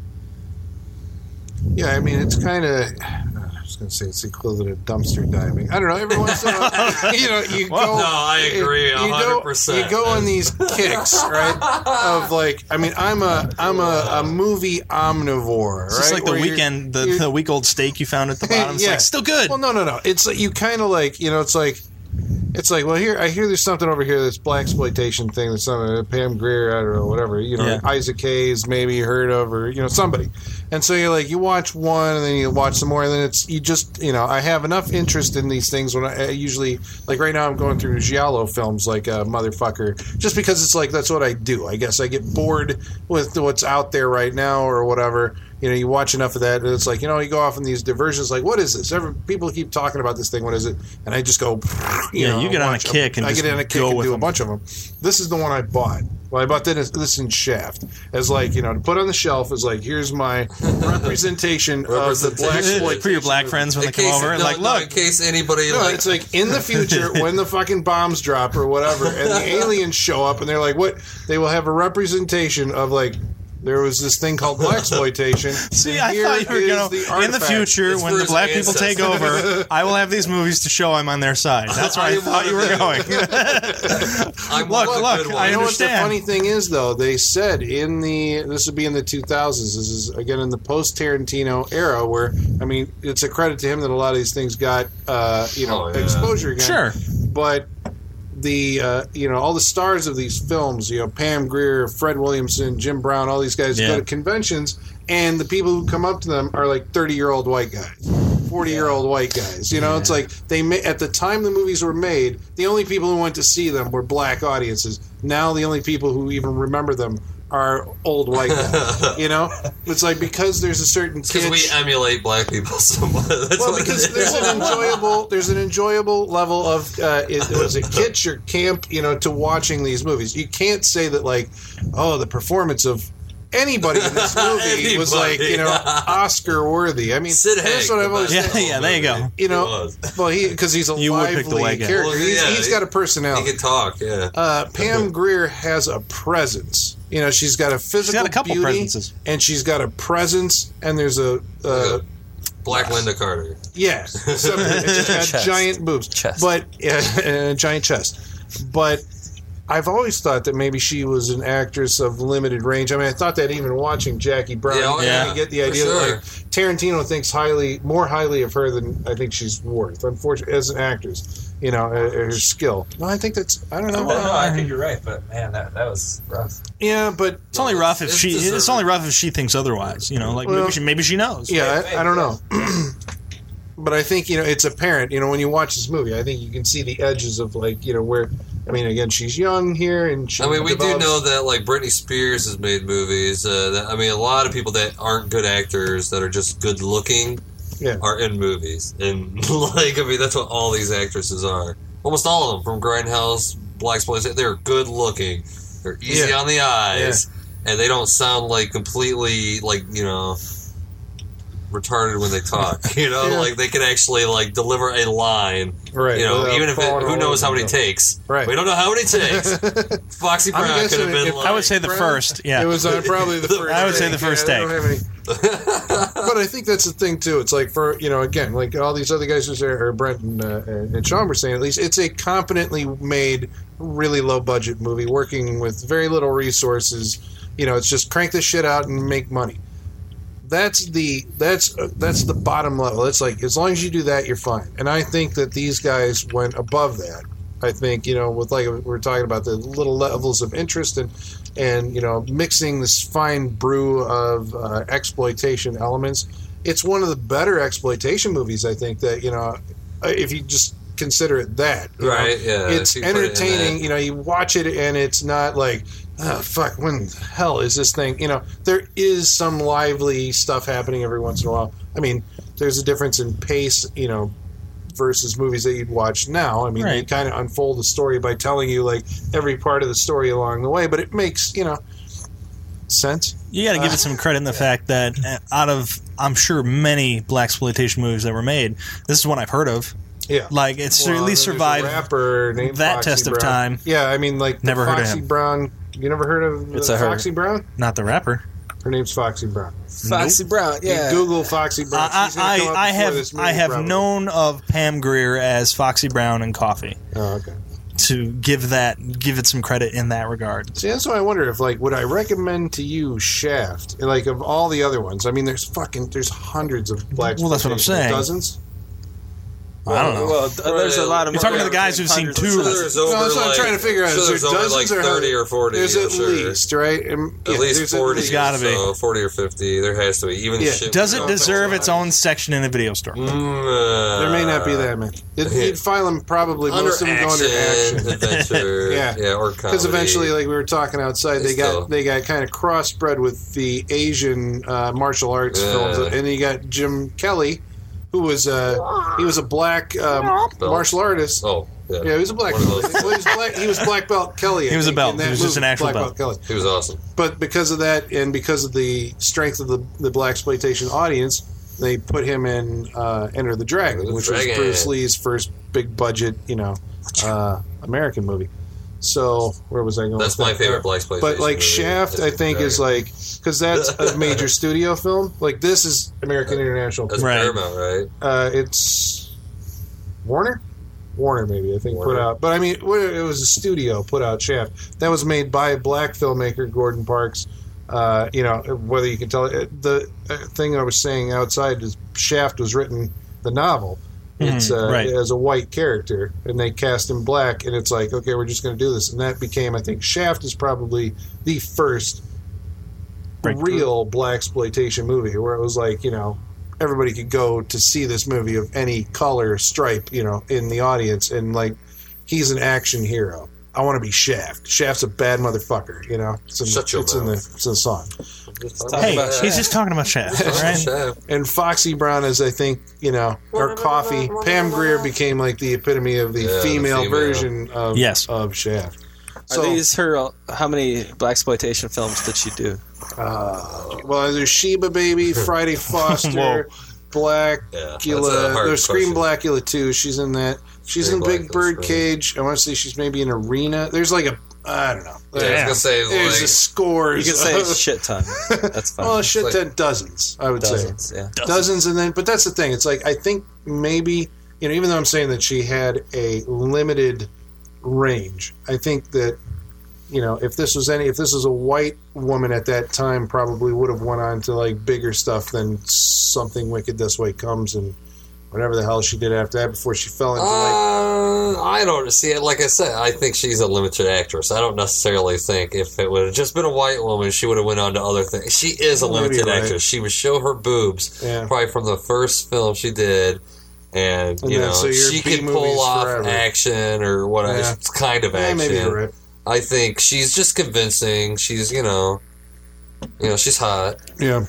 Yeah, I mean, it's kind of. I was going to say it's the equivalent of dumpster diving. I don't know. Every once in a while, you know, you well, go. No, I agree. You one hundred percent. Go, you go on these kicks, right? Of like, I mean, I'm a I'm a, a movie omnivore, It's right? just like the Where weekend, the, the week old steak you found at the bottom. It's yeah. like still good. Well, no, no, no. It's like you kind of like you know, it's like. It's like, well, here I hear there's something over here that's blaxploitation thing. That's something uh, Pam Grier, I don't know, whatever. You know, Yeah. Isaac Hayes, maybe you heard of, or you know, somebody. And so you're like, you watch one, and then you watch some more, and then it's you just, you know, I have enough interest in these things when I, I usually, like right now, I'm going through giallo films, like uh, Motherfucker, just because it's like that's what I do. I guess I get bored with what's out there right now or whatever. You know, you watch enough of that, and it's like, you know, you go off in these diversions, like, what is this? Every, people keep talking about this thing, what is it? And I just go, you Yeah, know, you get on a watch kick them. and I just get on a kick go and with do them. a bunch of them. This is the one I bought. Well, I bought this, this in Shaft as like, you know, to put on the shelf as like, here's my representation of the black exploitation for your black friends when In they come case- over. no, like, no, look, in case anybody No, like it's like in the future when the fucking bombs drop or whatever, and the aliens show up, and they're like, "What?" They will have a representation of like there was this thing called blaxploitation. See, I thought you were going to. In the future, when the black people take over, I will have these movies to show I'm on their side. That's where I, I thought you were going. I'm Look, one look, good I one. You know what the understand. funny thing is, though? They said in the this would be in the two thousands. This is again in the post Tarantino era, where I mean, it's a credit to him that a lot of these things got uh, you know Oh, yeah. exposure again. Sure. But the uh, you know all the stars of these films, you know Pam Grier, Fred Williamson, Jim Brown, all these guys Yeah. go to conventions, and the people who come up to them are like thirty year old white guys, forty year old white guys. You know, it's like they ma- at the time the movies were made, the only people who went to see them were black audiences. Now the only people who even remember them are old white guys. You know, it's like because there's a certain Because we kitsch- emulate black people so much. That's well, what it because is. there's an enjoyable there's an enjoyable level of uh, it, was it kitsch or camp, you know, to watching these movies. You can't say that like, oh, the performance of anybody in this movie was like, you know, Oscar worthy. I mean, Sid that's Haig, what the I've always Yeah, said. yeah, there you go. You It know, was. well, he because he's a You would pick the lively white guy. character. Well, he's, yeah, he's he- got a He personality. can talk, yeah. Uh, Pam Grier has a presence. You know, she's got a physical got a couple beauty, presences. and she's got a presence, and there's a. Uh, Black Linda Carter. Yeah, so, it's got Chest. giant boobs, Chest. but uh, a giant chest. But I've always thought that maybe she was an actress of limited range. I mean, I thought that even watching Jackie Brown, Yeah, oh, you yeah, kinda get the for idea sure. that like Tarantino thinks highly, more highly of her than I think she's worth. Unfortunately, as an actress, you know, uh, her skill. Well, I think that's I don't know. Well, no, I think you're right, but man, that that was rough. Yeah, but It's only rough if It's she. deserved. It's only rough if she thinks otherwise. You know, like Well, maybe she, maybe she knows. yeah, Maybe, I, I don't maybe, know. But I think, you know, it's apparent, you know, when you watch this movie, I think you can see the edges of, like, you know, where, I mean, again, she's young here, and she I mean, we do develops- know that, like, Britney Spears has made movies. Uh, that, I mean, a lot of people that aren't good actors, that are just good looking, Yeah. are in movies. And, like, I mean, that's what all these actresses are. Almost all of them, from Grindhouse, Blaxploitation, they're good looking. They're easy Yeah. on the eyes. And they don't sound like completely, like, you know, retarded when they talk. You know, Yeah. like they can actually like deliver a line. Right. You know, without even if it, falling who all knows over how many themselves. takes. Right. We don't know how many takes. Foxy I'm Brown could guessing have been if- like. I would say the Brown? first. Yeah. It was on probably the first. I would say take. the first Yeah, I take. don't have any- but I think that's the thing too. It's like for you know, again, like all these other guys who say, or Brent and, uh, and Sean were saying, at least it's a competently made, really low budget movie, working with very little resources. You know, it's just crank this shit out and make money. That's the that's uh, that's the bottom level. It's like as long as you do that, you're fine. And I think that these guys went above that. I think you know, with like we we're talking about the little levels of interest and and you know mixing this fine brew of uh, exploitation elements. It's one of the better exploitation movies. I think that you know if you just consider it that you know, Right, yeah, it's if you put it in entertaining. that. You know, you watch it and it's not like. Oh, fuck, when the hell is this thing? You know, there is some lively stuff happening every once in a while. I mean, there's a difference in pace, you know, versus movies that you'd watch now. I mean, they Right. kind of unfold the story by telling you, like, every part of the story along the way, but it makes, you know, sense. You got to give it some credit in the fact that uh, out of, I'm sure, many blaxploitation movies that were made, this is one I've heard of. Yeah. Like, it's Well, at least there's a survived rapper named that Foxy test of Brown. time. Yeah, I mean, like, the Never heard of Foxy him. Brown. You never heard of It's uh, a her. Foxy Brown? Not the rapper. Her name's Foxy Brown. Foxy Brown, yeah. You Google Foxy Brown. I, She's gonna come up I, I before have this movie, I have probably. known of Pam Grier as Foxy Brown and Coffee. Oh, okay. To give that give it some credit in that regard. See, that's why I wonder if, like, would I recommend to you Shaft? Like, of all the other ones, I mean, there's fucking, there's hundreds of black. Well, that's what I'm saying. Dozens. I don't know. Well, th- there's a lot of. You're talking to the guys who've seen hundreds two. of So dozens. there's No, over that's what I'm like, trying to figure out. so Is there's there over dozens like or thirty or forty. There's I'm at sure. least, right? And, At yeah, least there's forty. There's gotta or be. so, forty or fifty. There has to be. Even Yeah. shit. Does we it don't deserve know. its own section in a video store? Mm, uh, There may not be that many. It, yeah. You'd file them probably Under most of them go under action, action. adventure, Yeah. yeah, or comedy. Because eventually, like we were talking outside, they It's got still- they got kind of crossbred with the Asian uh, martial arts Yeah. films, and then you got Jim Kelly, who was uh, he was a black um, Belt. martial artist. Oh, yeah. Yeah, he was a black One of belt. those. Well, he, was black, he was black belt Kelly. I He was a think, belt. in that He was just movie, an actual black belt. Kelly. He was awesome. But because of that, and because of the strength of the the blaxploitation audience, they put him in uh, Enter the Dragon, Enter the which Dragon. was Bruce Lee's first big budget, you know, uh, American movie. So where was I going? That's with my that? favorite blaxploitation But like movie, Shaft, Enter I the think is Dragon. like because that's a major studio film. Like this is American International. That's Right. Paramount, right? Uh, it's Warner. Warner, maybe I think Warner. put out, but I mean, it was a studio put out Shaft. That was made by a black filmmaker, Gordon Parks. Uh, you know, whether you can tell it, the uh, thing I was saying outside is Shaft was written the novel. It's uh, right. as a white character, and they cast him black, and it's like, okay, we're just going to do this, and that became, I think, Shaft is probably the first Breakthrough. real blaxploitation movie where it was like, you know, everybody could go to see this movie of any color, stripe, you know, in the audience, and like, he's an action hero. I want to be Shaft. Shaft's a bad motherfucker, you know. It's in, Shut the, your it's in the mouth. it's in the song. Hey, about he's just talking about Shaft, all right? Shaft. And Foxy Brown is, I think, you know, or Coffee. Pam Grier became like the epitome of the Yeah, the female, female. version of Yes. of Shaft. Are So, these her? How many blaxploitation films did she do? uh, well, there's Sheba Baby, Friday Foster, Whoa. Yeah, that's a Blackula. hard There's Scream question. Blackula too. She's in that. She's Scream in Big Blackula's Bird great. Cage. I want to say she's maybe in Arena. There's like a I don't know. Yeah, I was gonna say There's like a scores. You could say of- a shit ton. That's fine. well, a shit Like- ton, dozens. I would Dozens, say yeah. dozens, and then but that's the thing. It's like I think maybe you know even though I'm saying that she had a limited range, I think that you know if this was any if this was a white woman at that time, probably would have went on to like bigger stuff than Something Wicked This Way Comes and whatever the hell she did after that before she fell into like. Uh, I don't see it. Like I said, I think she's a limited actress. I don't necessarily think if it would have just been a white woman, she would have went on to other things. She is a Maybe limited right. actress. She would show her boobs Yeah. probably from the first film she did, and, And you then, know so your she B can movies pull off forever. action or whatever. Yeah. It's kind of Yeah, action. maybe you're right. I think she's just convincing. She's you know, you know, she's hot. Yeah.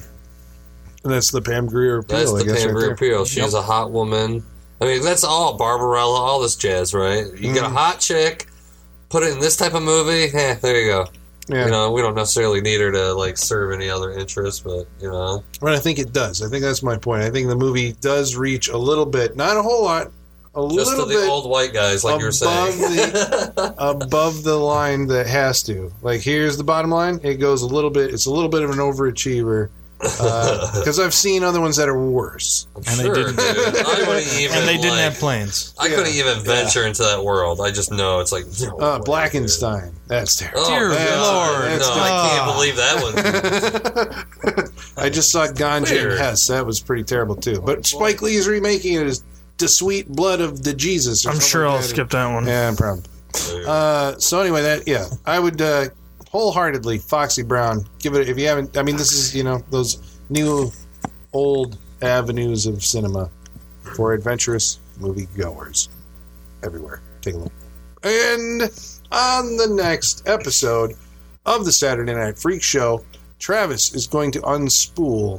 And that's the Pam Grier appeal, That's I the guess, Pam right Grier there. appeal. She's a hot woman. I mean, that's all Barbarella, all this jazz, right? You get a Mm. hot chick, put it in this type of movie. Eh, there you go. Yeah. You know, we don't necessarily need her to like serve any other interests, but you know. But I think it does. I think that's my point. I think the movie does reach a little bit, not a whole lot, a Just little to the bit old white guys, like you were saying. the, above the line that has to. Like, here's the bottom line. It goes a little bit. It's a little bit of an overachiever. Because uh, I've seen other ones that are worse. And sure, they didn't. Dude. I wouldn't even, and they didn't like, have planes. I Yeah. couldn't even venture Yeah. into that world. I just know it's like no Uh, way, Blackenstein. dude. That's terrible. Oh, Dear God. Lord. No, That's- I can't believe that one. I just saw Ganja Weird. and Hess. That was pretty terrible too. But Spike Lee is remaking it as The Sweet Blood of the Jesus. Or I'm something sure like I'll that. skip that one. Yeah, probably. Uh, so anyway, that yeah, I would uh, wholeheartedly Foxy Brown. Give it if you haven't. I mean, this is you know those new old avenues of cinema for adventurous movie goers everywhere. Take a look. And on the next episode of the Saturday Night Freak Show, Travis is going to unspool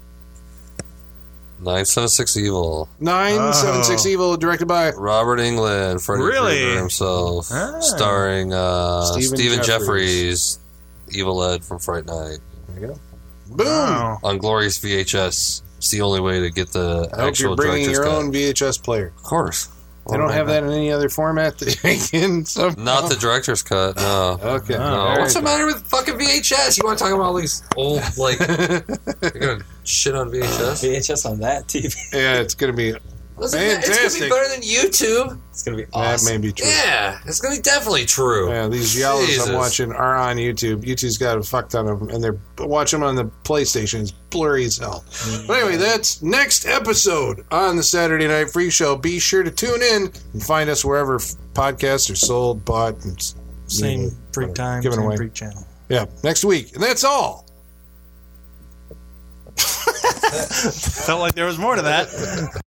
nine seven six Evil. nine seven six Oh. Evil, directed by Robert Englund, Freddy Really? Krueger himself, Ah. starring uh, Stephen Stephen, Jeffries. Jeffries, Evil Ed from Fright Night. There you go. Boom. Wow. On glorious V H S. It's the only way to get the I hope actual you're bringing director's your cut. own V H S player. Of course. They don't have that in any other format that you can somehow. Not the director's cut, no. Okay. No. All What's right. the matter with fucking V H S? You want to talk about all these old, like, you're going to shit on V H S? V H S on that T V. Yeah, it's going to be Listen, it's going to fantastic. be better than YouTube. It's gonna be That awesome. may be true. Yeah, it's going to be definitely true. Yeah, these yellows Jesus. I'm watching are on YouTube. YouTube's got a fuck ton of them, and they're watch them on the PlayStation. It's blurry as hell. But anyway, that's next episode on the Saturday Night Freak Show. Be sure to tune in and find us wherever f- podcasts are sold, bought, and s- Same freak time, given same away. freak channel. Yeah, next week, and that's all. Felt like there was more to that.